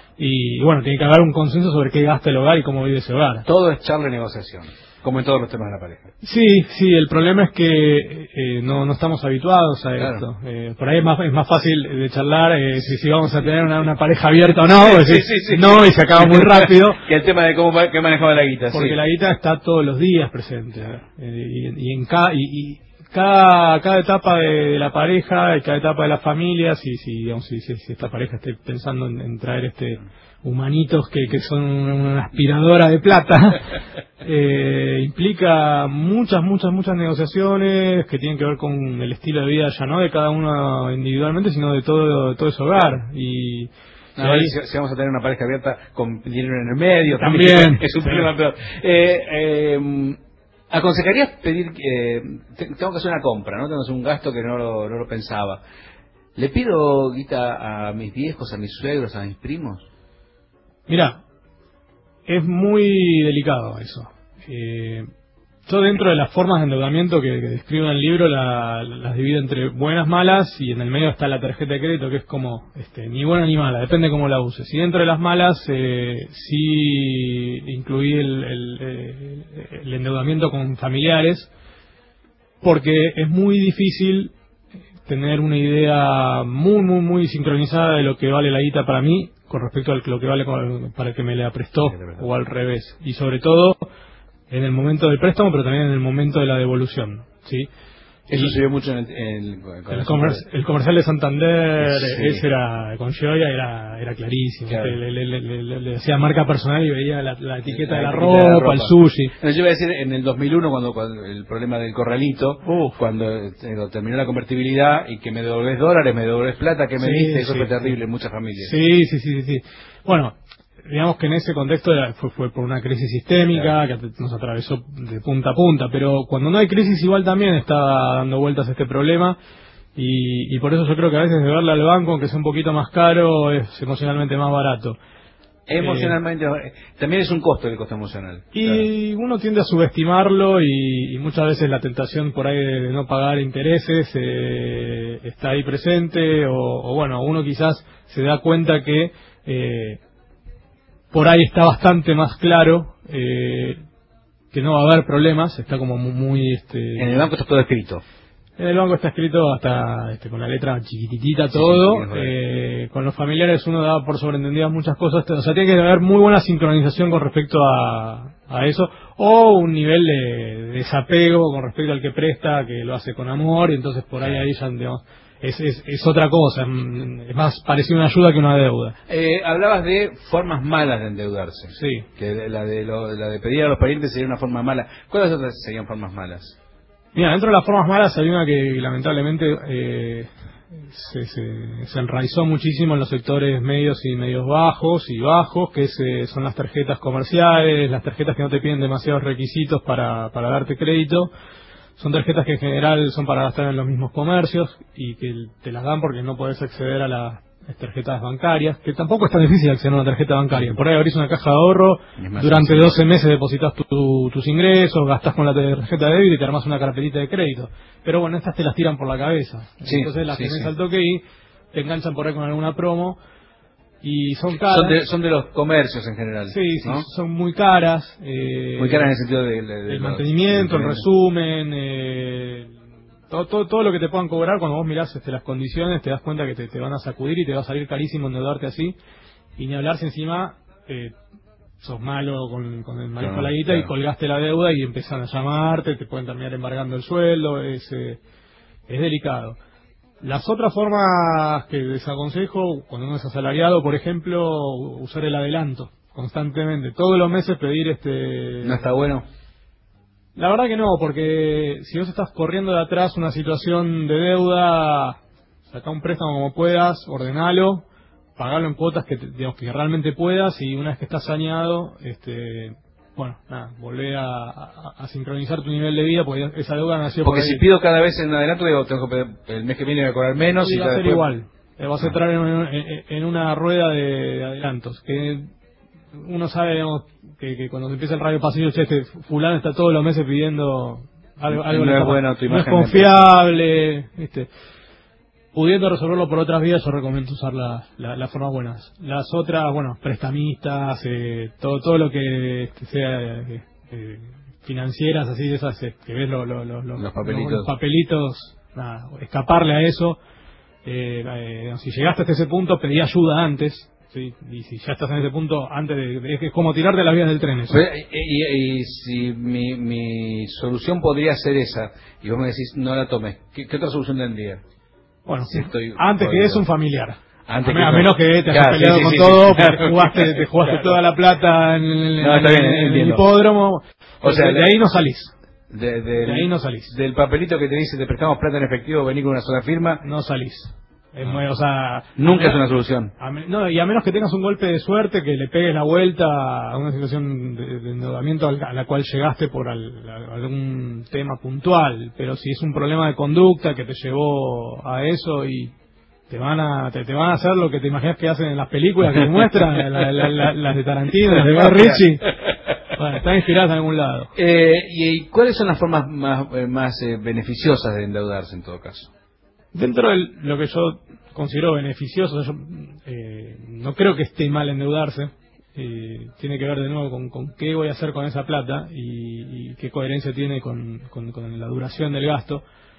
y bueno, tiene que haber un consenso sobre qué gasta el hogar y cómo vive ese hogar. Todo es charla y negociación, como en todos los temas de la pareja. Sí, sí, el problema es que eh, no, no estamos habituados a claro. esto. Eh, por ahí es más, es más fácil de charlar eh, si, si vamos a tener una, una pareja abierta o no, pues sí, sí, sí, no, y se acaba muy rápido. Que el tema de cómo que manejaba la guita. Porque sí. la guita está todos los días presente. Eh, y, y en cada... Y, y Cada, cada etapa de, de la pareja y cada etapa de la familia, si, si, digamos, si, si, si esta pareja esté pensando en, en traer este humanitos que, que son una aspiradora de plata, eh, implica muchas, muchas, muchas negociaciones que tienen que ver con el estilo de vida ya no de cada uno individualmente, sino de todo, de todo ese hogar. Y No, ahí, si, si vamos a tener una pareja abierta con dinero en el medio, también, también es un sí. problema peor. Eh, eh, ¿Aconsejarías pedir, eh, tengo que hacer una compra, ¿no? Tengo que hacer un gasto que no lo, no lo pensaba. ¿Le pido guita a mis viejos, a mis suegros, a mis primos? Mira, es muy delicado eso. Eh, yo dentro de las formas de endeudamiento que, que describo en el libro la, las divido entre buenas, malas, y en el medio está la tarjeta de crédito, que es como este, ni buena ni mala, depende cómo la uses. Y dentro de las malas eh, sí incluí el, el, el, el endeudamiento con familiares, porque es muy difícil tener una idea muy, muy, muy sincronizada de lo que vale la guita para mí con respecto a lo que vale para el que me la prestó, o al revés. Y sobre todo en el momento del préstamo, pero también en el momento de la devolución, ¿sí? Eso se vio mucho en el, en el, el, comer, el comercial de Santander, sí. ese era con Gioia, era era clarísimo. Claro. Le, le, le, le, le decía marca personal y veía la, la etiqueta, la de, la etiqueta ropa, de la ropa, el sushi. No, yo iba a decir, en el dos mil uno, cuando, cuando el problema del corralito, Uf. cuando eh, terminó la convertibilidad y que me devolvés dólares, me devolvés plata, que me sí, diste, eso sí, fue terrible sí. en muchas familias. Sí, sí, sí, sí. Bueno, digamos que en ese contexto fue, fue por una crisis sistémica claro. que nos atravesó de punta a punta, pero cuando no hay crisis igual también está dando vueltas este problema y, y por eso yo creo que a veces deberle al banco, aunque sea un poquito más caro, es emocionalmente más barato. Emocionalmente, eh, también es un costo el costo emocional. Y claro, uno tiende a subestimarlo y, y muchas veces la tentación por ahí de, de no pagar intereses eh, está ahí presente, o, o bueno, uno quizás se da cuenta que eh, por ahí está bastante más claro eh, que no va a haber problemas, está como muy... muy este, en el banco está todo escrito. En el banco está escrito hasta este, con la letra chiquitita todo. Sí, eh, con los familiares uno da por sobreentendidas muchas cosas. O sea, tiene que haber muy buena sincronización con respecto a, a eso. O un nivel de, de desapego con respecto al que presta, que lo hace con amor. Y entonces por ahí, ahí ya, digamos, es, es, es otra cosa. Es más parecido a una ayuda que una deuda. Eh, hablabas de formas malas de endeudarse. Sí. Que la de, lo, la de pedir a los parientes sería una forma mala. ¿Cuáles otras serían formas malas? Mira, dentro de las formas malas hay una que lamentablemente eh, se, se, se enraizó muchísimo en los sectores medios y medios bajos y bajos, que es, eh, son las tarjetas comerciales, las tarjetas que no te piden demasiados requisitos para, para darte crédito. Son tarjetas que en general son para gastar en los mismos comercios y que te las dan porque no podés acceder a las tarjetas bancarias, que tampoco es tan difícil acceder a una tarjeta bancaria. Por ahí abrís una caja de ahorro, durante doce meses depositas tu, tu, tus ingresos, gastás con la tarjeta de débito y te armás una carpetita de crédito. Pero bueno, estas te las tiran por la cabeza. Sí, entonces las sí, tenés sí. al toque y te enganchan por ahí con alguna promo. Y son caras. Son de, son de los comercios en general. Sí, sí, ¿no? Son muy caras. Eh, muy caras en el sentido de, de, de el mantenimiento, el resumen, eh, todo, todo, todo lo que te puedan cobrar. Cuando vos mirás este, las condiciones, te das cuenta que te, te van a sacudir y te va a salir carísimo endeudarte así. Y ni hablar si encima eh, sos malo con, con el manejo de la guita, claro, y colgaste la deuda y empiezan a llamarte, te pueden terminar embargando el sueldo. Es, eh, es delicado. Las otras formas que desaconsejo, cuando uno es asalariado, por ejemplo, usar el adelanto constantemente. Todos los meses pedir este... ¿No está bueno? La verdad que no, porque si vos estás corriendo de atrás una situación de deuda, saca un préstamo como puedas, ordenalo, pagalo en cuotas que, digamos, que realmente puedas, y una vez que estás saneado, este... bueno, nada, volvé a, a, a sincronizar tu nivel de vida, porque esa deuda nació porque por ahí. Si pido cada vez en adelanto, digo, tengo que pedir, el mes que viene voy a cobrar menos. Y y va a ser después... igual, te vas a entrar en, en, en una rueda de, de adelantos, que uno sabe, digamos, que, que cuando se empieza el radio pasillo, che, este fulano está todos los meses pidiendo algo, algo no es bueno, tu no es imagen confiable, ¿viste? Pudiendo resolverlo por otras vías, yo recomiendo usar las la, la formas buenas. Las otras, bueno, prestamistas, eh, todo todo lo que sea eh, eh, financieras, así de esas, eh, que ves lo, lo, lo, lo, los papelitos, los papelitos, nada, escaparle a eso. Eh, eh, si llegaste hasta ese punto, pedí ayuda antes, ¿sí? Y si ya estás en ese punto, antes de, de, es como tirarte de las vías del tren. Eso. Y, y, y si mi, mi solución podría ser esa, y vos me decís, no la tomes, ¿qué, qué otra solución tendría? Bueno, si estoy antes jodido. que es un familiar. Antes a, que a menos que te hayas claro, peleado sí, con sí, todo, sí, porque claro, jugaste, te jugaste claro. toda la plata en, en, no, está bien, en, en el entiendo. hipódromo. O sea, de, de ahí no salís. De, de, de ahí no salís. Del papelito que te dice te prestamos plata en efectivo, vení con una sola firma. No salís. Es no. muy, o sea, nunca a, es una solución. A, no, y a menos que tengas un golpe de suerte, que le pegues la vuelta a una situación de, de endeudamiento a la cual llegaste por al, a algún tema puntual. Pero si es un problema de conducta que te llevó a eso y te van a te, te van a hacer lo que te imaginas que hacen en las películas que te muestran, la, la, la, las de Tarantino, las de Guy Ritchie. Bueno, están inspiradas en algún lado. Eh, ¿Y cuáles son las formas más, eh, más eh, beneficiosas de endeudarse en todo caso? Dentro de lo que yo considero beneficioso, yo eh, no creo que esté mal endeudarse. Eh, tiene que ver de nuevo con, con qué voy a hacer con esa plata y, y qué coherencia tiene con, con, con la duración del gasto.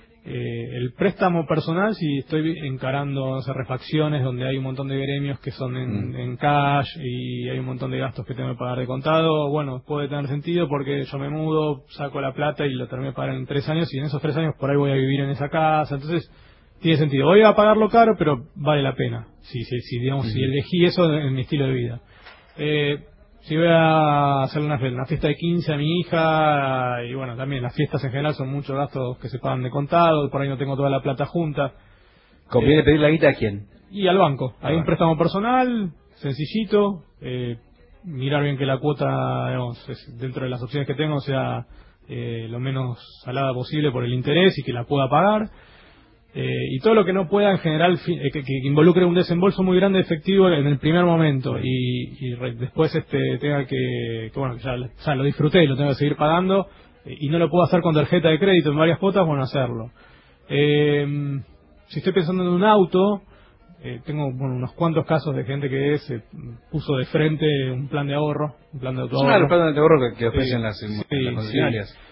Eh, el préstamo personal, si estoy encarando esas refacciones donde hay un montón de gremios que son en, mm. en cash y hay un montón de gastos que tengo que pagar de contado, bueno, puede tener sentido porque yo me mudo, saco la plata y lo termino de pagar en tres años y en esos tres años por ahí voy a vivir en esa casa, entonces tiene sentido. Voy a pagarlo caro, pero vale la pena, si, si, si digamos, mm. si elegí eso en mi estilo de vida. Eh, Si voy a hacer una, una fiesta de quince a mi hija, y bueno, también las fiestas en general son muchos gastos que se pagan de contado, por ahí no tengo toda la plata junta. ¿Conviene eh, pedir la guita a quién? Y al banco. Ah, Hay bueno. un préstamo personal, sencillito, eh, mirar bien que la cuota, digamos, es, dentro de las opciones que tengo, sea eh, lo menos salada posible por el interés y que la pueda pagar. Eh, y todo lo que no pueda en general fi- eh, que, que involucre un desembolso muy grande de efectivo en el primer momento y, y re- después este tenga que, que bueno, ya, ya lo disfruté y lo tengo que seguir pagando eh, y no lo puedo hacer con tarjeta de crédito en varias cuotas, bueno, hacerlo. Eh, si estoy pensando en un auto, eh, tengo bueno, unos cuantos casos de gente que se puso de frente un plan de ahorro, un plan de Es uno de autoahorro. los planes de ahorro que, que ofrecen Sí, las, sí, las concesionarias. sí.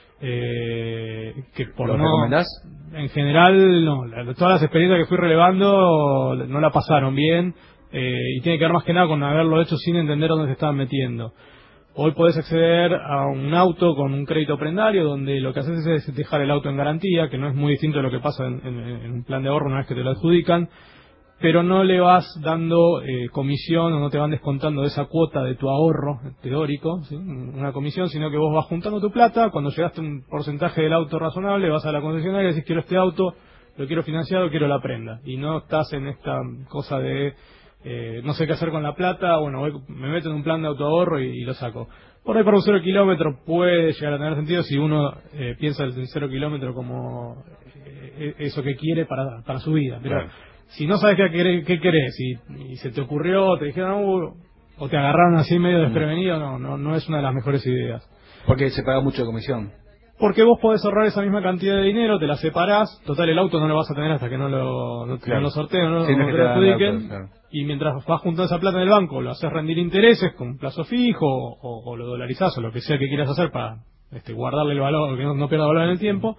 Eh, que por ¿Lo no, recomendás? en general no, la- todas las experiencias que fui relevando no la pasaron bien eh, y tiene que ver más que nada con haberlo hecho sin entender dónde se estaban metiendo. Hoy podés acceder a un auto con un crédito prendario donde lo que haces es dejar el auto en garantía, que no es muy distinto de lo que pasa en, en- en un plan de ahorro una vez que te lo adjudican, pero no le vas dando eh, comisión o no te van descontando de esa cuota de tu ahorro teórico, ¿sí? Una comisión, sino que vos vas juntando tu plata, cuando llegaste a un porcentaje del auto razonable, vas a la concesionaria y decís quiero este auto, lo quiero financiado, quiero la prenda. Y no estás en esta cosa de eh, no sé qué hacer con la plata, bueno, voy, me meto en un plan de autoahorro y, y lo saco. Por ahí para un cero kilómetro puede llegar a tener sentido si uno eh, piensa el cero kilómetro como eh, eso que quiere para, para su vida, pero Claro. si no sabes qué querés, qué querés y, y se te ocurrió, te dijeron uh, o te agarraron así medio desprevenido, no, no, no es una de las mejores ideas. Porque se paga mucho de comisión. Porque vos podés ahorrar esa misma cantidad de dinero, te la separás, total el auto no lo vas a tener hasta que no lo, no, Claro. no lo sorteen, no, Sí, no no es te que lo te dan el adjudiquen, auto, claro. y mientras vas juntando esa plata en el banco, lo haces rendir intereses con un plazo fijo, o, o lo dolarizás, o lo que sea que quieras hacer para este, guardarle el valor, que no, no pierda valor en el tiempo,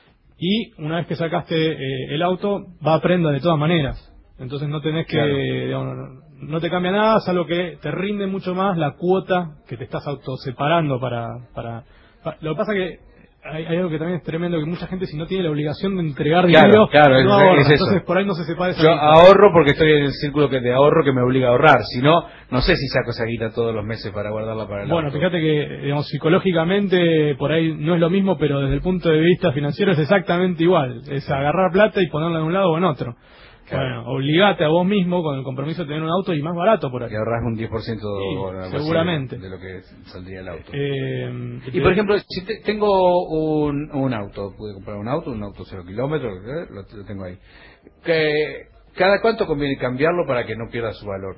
y una vez que sacaste eh, el auto, va a prenda de todas maneras. Entonces no tenés que, Claro. digamos, no, no te cambia nada, salvo que te rinde mucho más la cuota que te estás autoseparando para, para, para... Lo que pasa que hay, hay algo que también es tremendo, que mucha gente si no tiene la obligación de entregar Claro, dinero, claro, es- no ahorra. es eso. Entonces por ahí no se separa esa Yo guita. ahorro porque estoy en el círculo que de ahorro que me obliga a ahorrar. Si no, no sé si saco esa guita todos los meses para guardarla para el Bueno, auto. fíjate que, digamos, psicológicamente por ahí no es lo mismo, pero desde el punto de vista financiero es exactamente igual. Es agarrar plata y ponerla en un lado o en otro. Claro. Bueno, obligate a vos mismo con el compromiso de tener un auto y más barato por ahí. Y ahorras un diez por ciento Sí, o algo así seguramente. de lo que saldría el auto. Eh, Y por ejemplo, si te- tengo un, un auto, pude comprar un auto, un auto cero kilómetros, ¿eh? lo, lo tengo ahí. Que, ¿cada cuánto conviene cambiarlo para que no pierda su valor?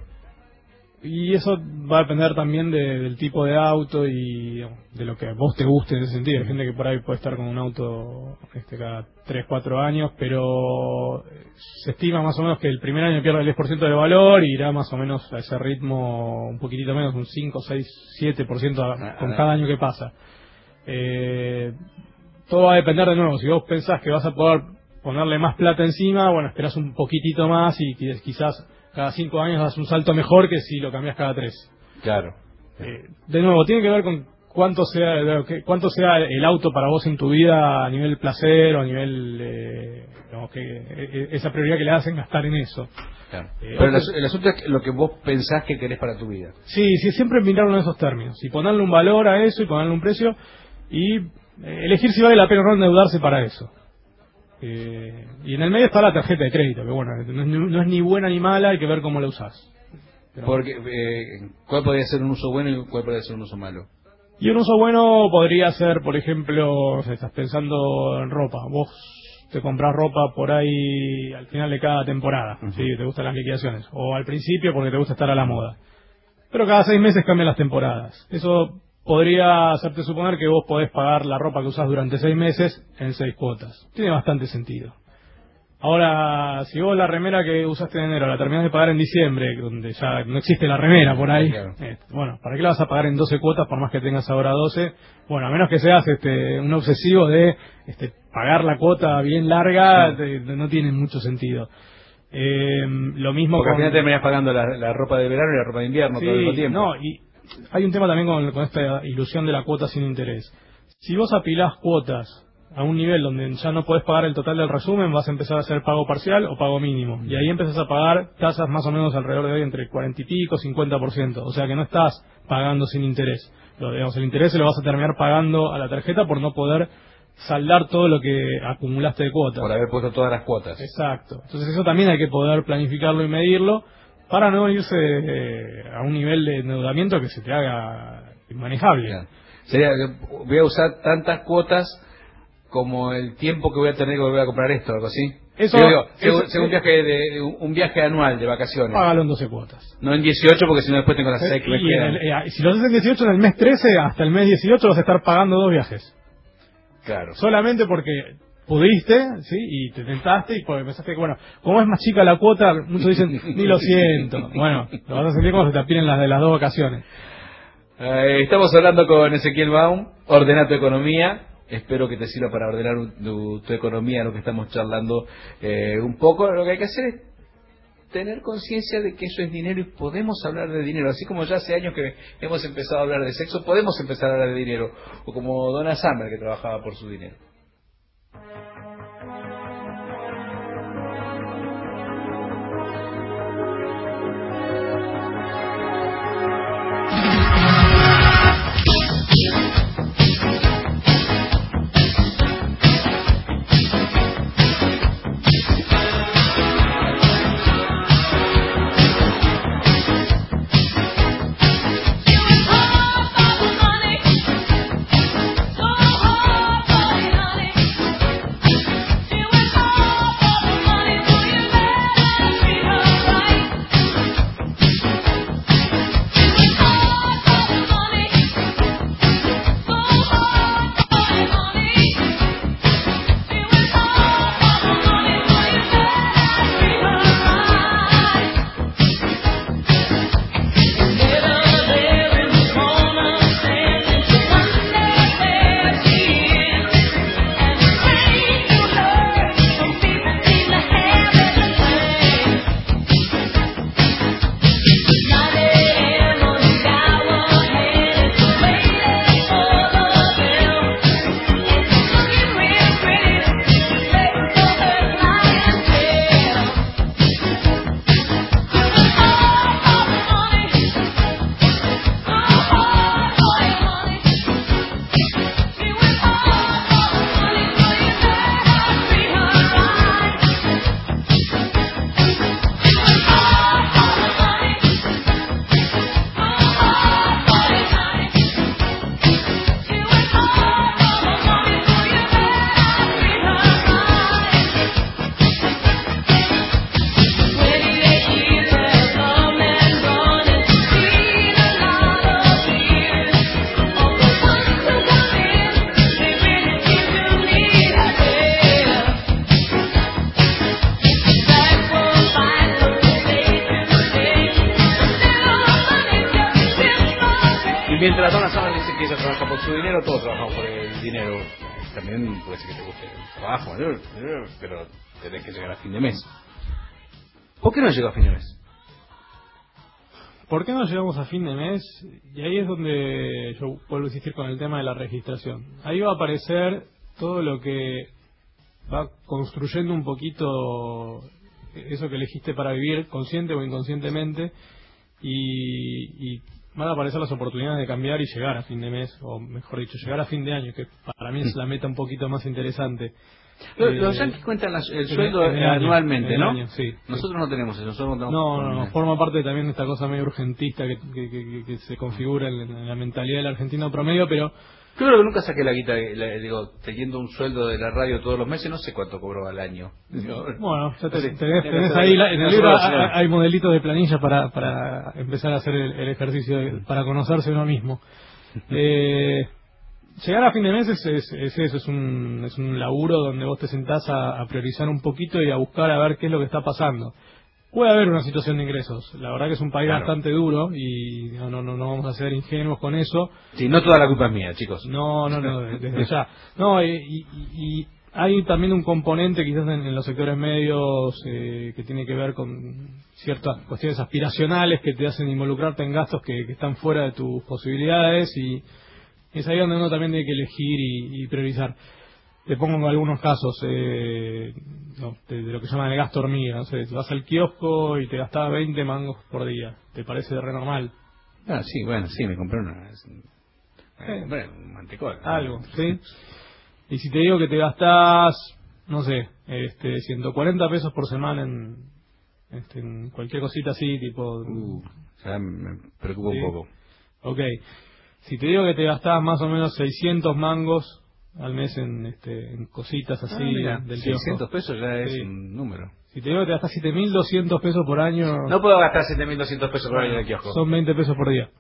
Y eso va a depender también de- del tipo de auto y digamos, de lo que a vos te guste en ese sentido. Hay gente que por ahí puede estar con un auto este, cada tres cuatro años, pero se estima más o menos que el primer año pierde el diez por ciento de valor y irá más o menos a ese ritmo un poquitito menos, un cinco, seis, siete por ciento a- con cada año que pasa. Eh, todo va a depender de nuevo. Si vos pensás que vas a poder ponerle más plata encima, bueno, esperás un poquitito más y quiz- quizás cada cinco años das un salto mejor que si lo cambiás cada tres. Claro. Eh, de nuevo, tiene que ver con cuánto sea de lo que- cuánto sea el auto para vos en tu vida a nivel placer o a nivel eh, digamos que eh, esa prioridad que le hacen gastar en eso. Claro. Eh, Pero el, otro- asu- el asunto es lo que vos pensás que querés para tu vida. Sí, sí, siempre mirarlo en esos términos y ponerle un valor a eso y ponerle un precio y eh, elegir si vale la pena o no endeudarse para eso. Eh, y en el medio está la tarjeta de crédito, que bueno, no es, ni- no es ni buena ni mala, hay que ver cómo la usás. Pero- Porque, eh, ¿cuál podría ser un uso bueno y cuál podría ser un uso malo? Y un uso bueno podría ser, por ejemplo, si estás pensando en ropa. Vos te compras ropa por ahí al final de cada temporada, Ujú. ¿sí? Te gustan las liquidaciones. O al principio porque te gusta estar a la moda. Pero cada seis meses cambian las temporadas. Eso podría hacerte suponer que vos podés pagar la ropa que usás durante seis meses en seis cuotas. Tiene bastante sentido. Ahora, si vos la remera que usaste en enero la terminás de pagar en diciembre, donde ya no existe la remera por ahí, Claro. eh, bueno, ¿para qué la vas a pagar en doce cuotas por más que tengas ahora doce? Bueno, a menos que seas este, un obsesivo de este, pagar la cuota bien larga, Sí. de- de- no tiene mucho sentido. Eh, lo mismo Porque al con... final terminás pagando la, la ropa de verano y la ropa de invierno todo el mismo Sí, tiempo. no, y hay un tema también con, con esta ilusión de la cuota sin interés. Si vos apilás cuotas a un nivel donde ya no podés pagar el total del resumen, vas a empezar a hacer pago parcial o pago mínimo. Y ahí empezás a pagar tasas más o menos alrededor de hoy entre cuarenta y pico, cincuenta por ciento. O sea que no estás pagando sin interés. Lo, digamos, el interés se lo vas a terminar pagando a la tarjeta por no poder saldar todo lo que acumulaste de cuotas. Por haber puesto todas las cuotas. Exacto. Entonces eso también hay que poder planificarlo y medirlo para no irse eh, a un nivel de endeudamiento que se te haga inmanejable. Claro. Sería, voy a usar tantas cuotas como el tiempo que voy a tener que volver a comprar esto, algo así. Eso, Yo digo, eso según, según un, viaje de, un viaje anual de vacaciones. Págalo en doce cuotas. No en dieciocho, porque si no después tengo las seis que me Y en quedan. el, eh, si lo haces en dieciocho, en el mes trece hasta el mes dieciocho vas a estar pagando dos viajes. Claro. Solamente porque pudiste, ¿sí? Y te tentaste y porque pensaste que, bueno, como es más chica la cuota, muchos dicen, ni lo siento. Bueno, lo vas a sentir cuando se te apilen las de las dos vacaciones. Eh, estamos hablando con Ezequiel Baum, Ordena tu Economía. Espero que te sirva para ordenar tu, tu economía, lo que estamos charlando eh, un poco. Lo que hay que hacer es tener conciencia de que eso es dinero y podemos hablar de dinero. Así como ya hace años que hemos empezado a hablar de sexo, podemos empezar a hablar de dinero. O como Donna Summer, que trabajaba por su dinero. Mientras Donna Summer dice que ella trabaja por su dinero, todos trabajamos por el dinero. También puede ser que te guste el trabajo, pero tenés que llegar a fin de mes. ¿Por qué no llegó a fin de mes? ¿Por qué no llegamos a fin de mes? Y ahí es donde yo vuelvo a insistir con el tema de la registración. Ahí va a aparecer todo lo que va construyendo un poquito eso que elegiste para vivir, consciente o inconscientemente, y, y van a aparecer las oportunidades de cambiar y llegar a fin de mes, o mejor dicho, llegar a fin de año, que para mí es la meta un poquito más interesante. Los, eh, los yanquis cuentan las, el en sueldo el- en el año, anualmente, en el ¿no? año, sí, Nosotros sí. no tenemos eso, nosotros no tenemos... No, no, no, forma parte también de esta cosa medio urgentista que, que, que, que se configura en, en la mentalidad del argentino promedio, pero Yo creo que nunca saqué la guita, la- digo, teniendo un sueldo de la radio todos los meses, no sé cuánto cobro al año. Digo, bueno, ya te- no sé, tenés, tenés tenés que ahí, la- en el hacer- libro hacer- hay, hay modelitos de planilla para, para empezar a hacer el, el ejercicio, de- para conocerse uno mismo. Eh, llegar a fin de mes es, es, es eso, es un, es un laburo donde vos te sentás a, a priorizar un poquito y a buscar a ver qué es lo que está pasando. Puede haber una situación de ingresos, la verdad que es un país Claro. bastante duro y no, no, no, no vamos a ser ingenuos con eso. Sí, no toda la culpa es mía, chicos. No, no, no, desde ya. No, y, y- y hay también un componente quizás en, en los sectores medios eh, que tiene que ver con ciertas cuestiones aspiracionales que te hacen involucrarte en gastos que, que están fuera de tus posibilidades, y es ahí donde uno también tiene que elegir y, y priorizar. Te pongo algunos casos eh, no, de, de lo que llaman el gasto hormiga. No sé, vas al kiosco y te gastás veinte mangos por día. ¿Te parece re normal? Ah, sí, bueno, sí, me compré una... Me compré un mantecol. Algo, ¿sí? Y si te digo que te gastás, no sé, este, ciento cuarenta pesos por semana en, este, en cualquier cosita así, tipo... Uh, ya me preocupa Sí. un poco. Ok. Si te digo que te gastás más o menos seiscientos mangos al mes en, este, en cositas así ah, mira, del seiscientos pesos ya es sí. un número. Si te digo que te gastas siete mil doscientos pesos por año... No puedo gastar siete mil doscientos pesos por año en el kiosco. Son veinte pesos por día.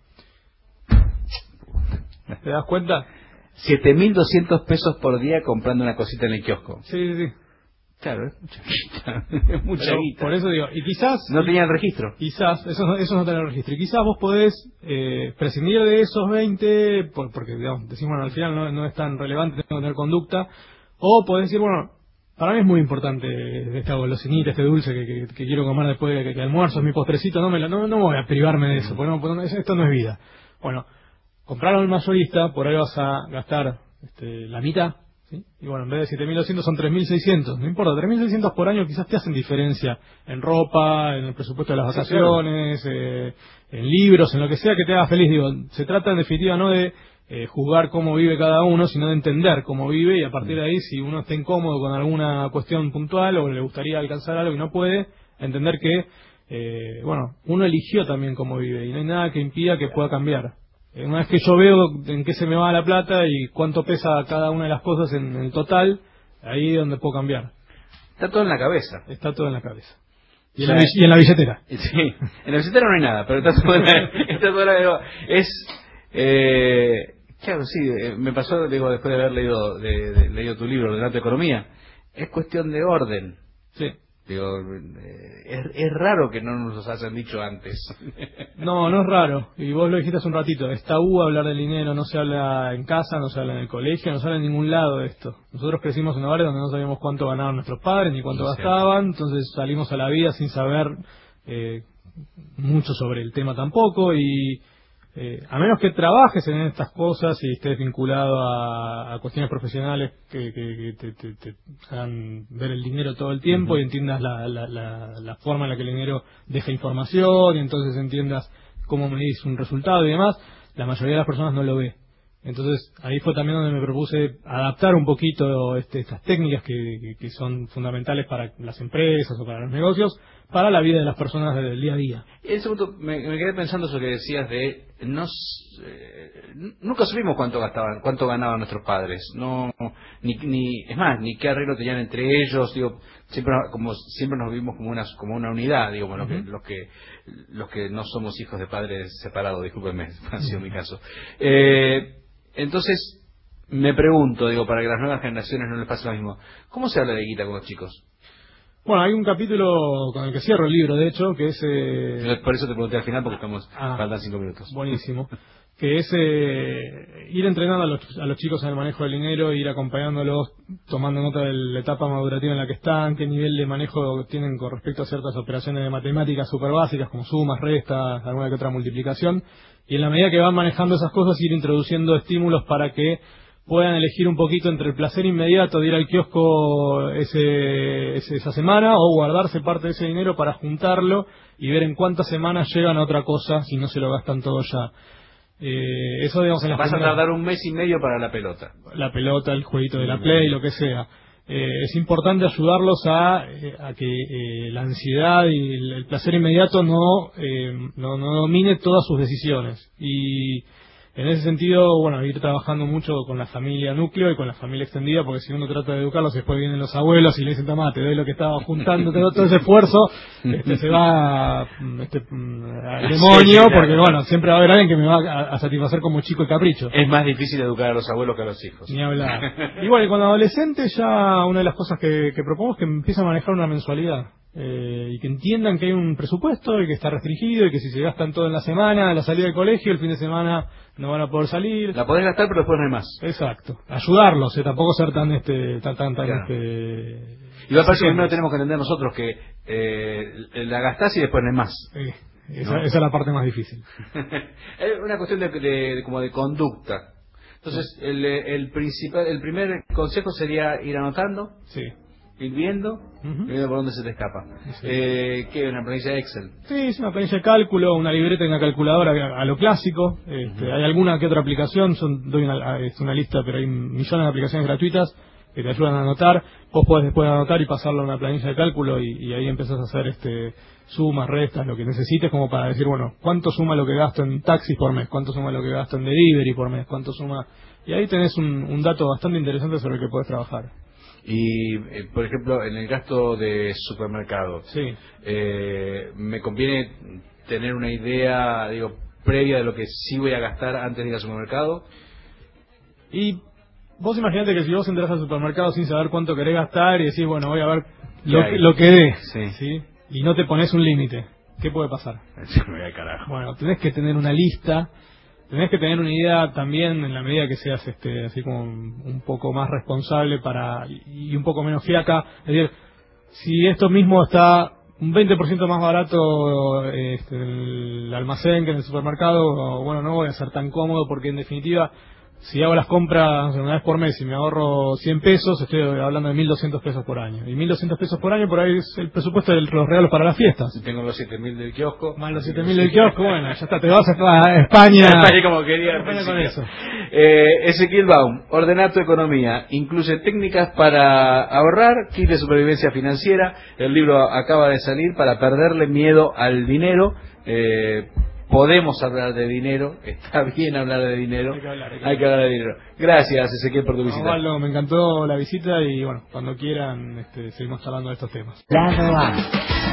¿Te das cuenta? siete mil doscientos pesos por día comprando una cosita en el kiosco. Sí, sí, sí. Claro, es mucha guita. Es mucha Pero guita. por eso digo, y quizás... No tenía el registro. Quizás, eso, no- eso no tiene registro. Y quizás vos podés eh, prescindir de esos veinte, por- porque digamos, decimos, bueno, al final no, no es tan relevante, tengo que tener conducta. O podés decir, bueno, para mí es muy importante esta golosinita, este dulce que, que, que quiero comer después de que, que almuerzo, es mi postrecito, no, me la, no, no voy a privarme de eso, porque no, porque no- esto no es vida. Bueno, comprarlo al mayorista, por ahí vas a gastar este, la mitad, ¿sí? Y bueno, en vez de siete mil doscientos son tres mil seiscientos, no importa, tres mil seiscientos por año quizás te hacen diferencia en ropa, en el presupuesto de las Sí, vacaciones, eh, en libros, en lo que sea que te haga feliz. Digo, se trata en definitiva no de eh, juzgar cómo vive cada uno, sino de entender cómo vive, y a partir de ahí, si uno está incómodo con alguna cuestión puntual o le gustaría alcanzar algo y no puede, entender que, eh, bueno, uno eligió también cómo vive y no hay nada que impida que pueda cambiar. Eh, Una vez que yo veo en qué se me va la plata y cuánto pesa cada una de las cosas en el total, ahí es donde puedo cambiar. Está todo en la cabeza. Está todo en la cabeza. Y en, O sea, la, bi- y en la billetera. Sí, en la billetera no hay nada, pero está todo en la, está todo en la- es eh, claro, sí, eh, me pasó, digo, después de haber leído de, de- leído tu libro, Relato de Economía, es cuestión de orden. Sí. Digo, eh, es, es raro que no nos los hayan dicho antes. No, no es raro. Y vos lo dijiste hace un ratito. Es tabú hablar del dinero. No se habla en casa, no se habla en el colegio, no se habla en ningún lado de esto. Nosotros crecimos en hogares donde no sabíamos cuánto ganaban nuestros padres ni cuánto Sí, gastaban. Entonces salimos a la vida sin saber eh, mucho sobre el tema tampoco. Y eh, a menos que trabajes en estas cosas y estés vinculado a, a cuestiones profesionales que, que- que te, te- te hagan ver el dinero todo el tiempo, Ujú. y entiendas la, la, la, la forma en la que el dinero deja información, y entonces entiendas cómo medís un resultado y demás, la mayoría de las personas no lo ve. Entonces ahí fue también donde me propuse adaptar un poquito este, estas técnicas que, que- que son fundamentales para las empresas o para los negocios, para la vida de las personas del día a día. En ese punto me, me quedé pensando eso que decías de no s- eh, nunca supimos cuánto gastaban, cuánto ganaban nuestros padres, no ni, ni es más ni qué arreglo tenían entre ellos. Digo, siempre como siempre nos vimos como una como una unidad, digo, bueno, que, Ujú. los que los que no somos hijos de padres separados, discúlpenme, ha sido mi caso. Eh, entonces me pregunto, digo, para que las nuevas generaciones no les pase lo mismo, ¿cómo se habla de guita con los chicos? Bueno, hay un capítulo con el que cierro el libro, de hecho, que es... eh, Por eso te pregunté al final, porque estamos Ah. faltan cinco minutos. buenísimo, que es eh, ir entrenando a los, a los chicos en el manejo del dinero, ir acompañándolos, tomando nota de la etapa madurativa en la que están, qué nivel de manejo tienen con respecto a ciertas operaciones de matemáticas súper básicas, como sumas, restas, alguna que otra multiplicación, y en la medida que van manejando esas cosas, ir introduciendo estímulos para que puedan elegir un poquito entre el placer inmediato de ir al kiosco ese, ese- esa semana, o guardarse parte de ese dinero para juntarlo y ver en cuántas semanas llegan a otra cosa si no se lo gastan todo ya. Eh, eso, digamos, en las Vas a primeras- tardar un mes y medio para la pelota. la pelota, el jueguito de la Play, lo que sea. Eh, es importante ayudarlos a, eh, a que eh, la ansiedad y el, el placer inmediato no, eh, no, no domine todas sus decisiones. Y en ese sentido, bueno, ir trabajando mucho con la familia núcleo y con la familia extendida, porque si uno trata de educarlos, después vienen los abuelos y le dicen, toma, te doy lo que estaba juntando, te doy todo ese esfuerzo, este, se va mm, este, mm, al demonio, Sí, sí, claro. porque bueno, siempre va a haber alguien que me va a, a satisfacer como chico el capricho. Es más difícil educar a los abuelos que a los hijos. Ni hablar. Igual, y con adolescentes ya una de las cosas que, que propongo es que empiecen a manejar una mensualidad. Eh, y que entiendan que hay un presupuesto y que está restringido y que si se gastan todo en la semana, a la salida del colegio, el fin de semana no van a poder salir. La podés gastar, pero después no hay más. Exacto. Ayudarlos, eh, tampoco ser tan, este, tan, tan, tan, Claro. este... Y va a pasar exigentes. primero tenemos que entender nosotros que eh, la gastás y después no hay más. Eh, esa, ¿No? esa es la parte más difícil. Es una cuestión de, de- de- como de conducta. Entonces, el, el principal, el primer consejo sería ir anotando, Sí. ir viendo, Ujú. y viendo por dónde se te escapa. Sí. Eh, ¿Qué? Una planilla de Excel. Sí, es una planilla de cálculo, una libreta y una calculadora a, a lo clásico. Este, Ujú. Hay alguna que otra aplicación, son, doy una, es una lista, pero hay millones de aplicaciones gratuitas que te ayudan a anotar. Vos podés después anotar y pasarlo a una planilla de cálculo y, y ahí empezás a hacer este sumas, restas, lo que necesites como para decir, bueno, ¿cuánto suma lo que gasto en taxis por mes? ¿Cuánto suma lo que gasto en delivery por mes? ¿Cuánto suma? Y ahí tenés un, un dato bastante interesante sobre el que podés trabajar. Y, eh, por ejemplo, en el gasto de supermercado, Sí. eh, me conviene tener una idea, digo, previa de lo que sí voy a gastar antes de ir al supermercado. Y vos imaginate que si vos entras al supermercado sin saber cuánto querés gastar y decís, bueno, voy a ver lo, que, lo que dé, sí. ¿sí? Y no te pones un límite, ¿qué puede pasar? Me voy al carajo. Bueno, tenés que tener una lista, tenés que tener una idea también en la medida que seas este así como un, un poco más responsable para y, y un poco menos fiaca. Es decir, si esto mismo está un veinte por ciento más barato este, en el almacén que en el supermercado, bueno, no voy a ser tan cómodo porque en definitiva, si hago las compras una vez por mes y me ahorro cien pesos, estoy hablando de mil doscientos pesos por año. Y mil doscientos pesos por año por ahí es el presupuesto de los regalos para las fiestas. Tengo los siete mil del kiosco. Más los siete mil del kiosco, bueno, ya está, te vas a España. España como quería. España con eso. Eh, Ezequiel Baum, Ordenar tu economía, incluye técnicas para ahorrar, kit de supervivencia financiera. El libro acaba de salir, Para perderle miedo al dinero. Eh, Podemos hablar de dinero, está bien hablar de dinero, hay que hablar, hay que hay que hablar de dinero. Gracias, Ezequiel, por tu visita. Osvaldo, me encantó la visita y bueno, cuando quieran este, seguimos hablando de estos temas. Lado A.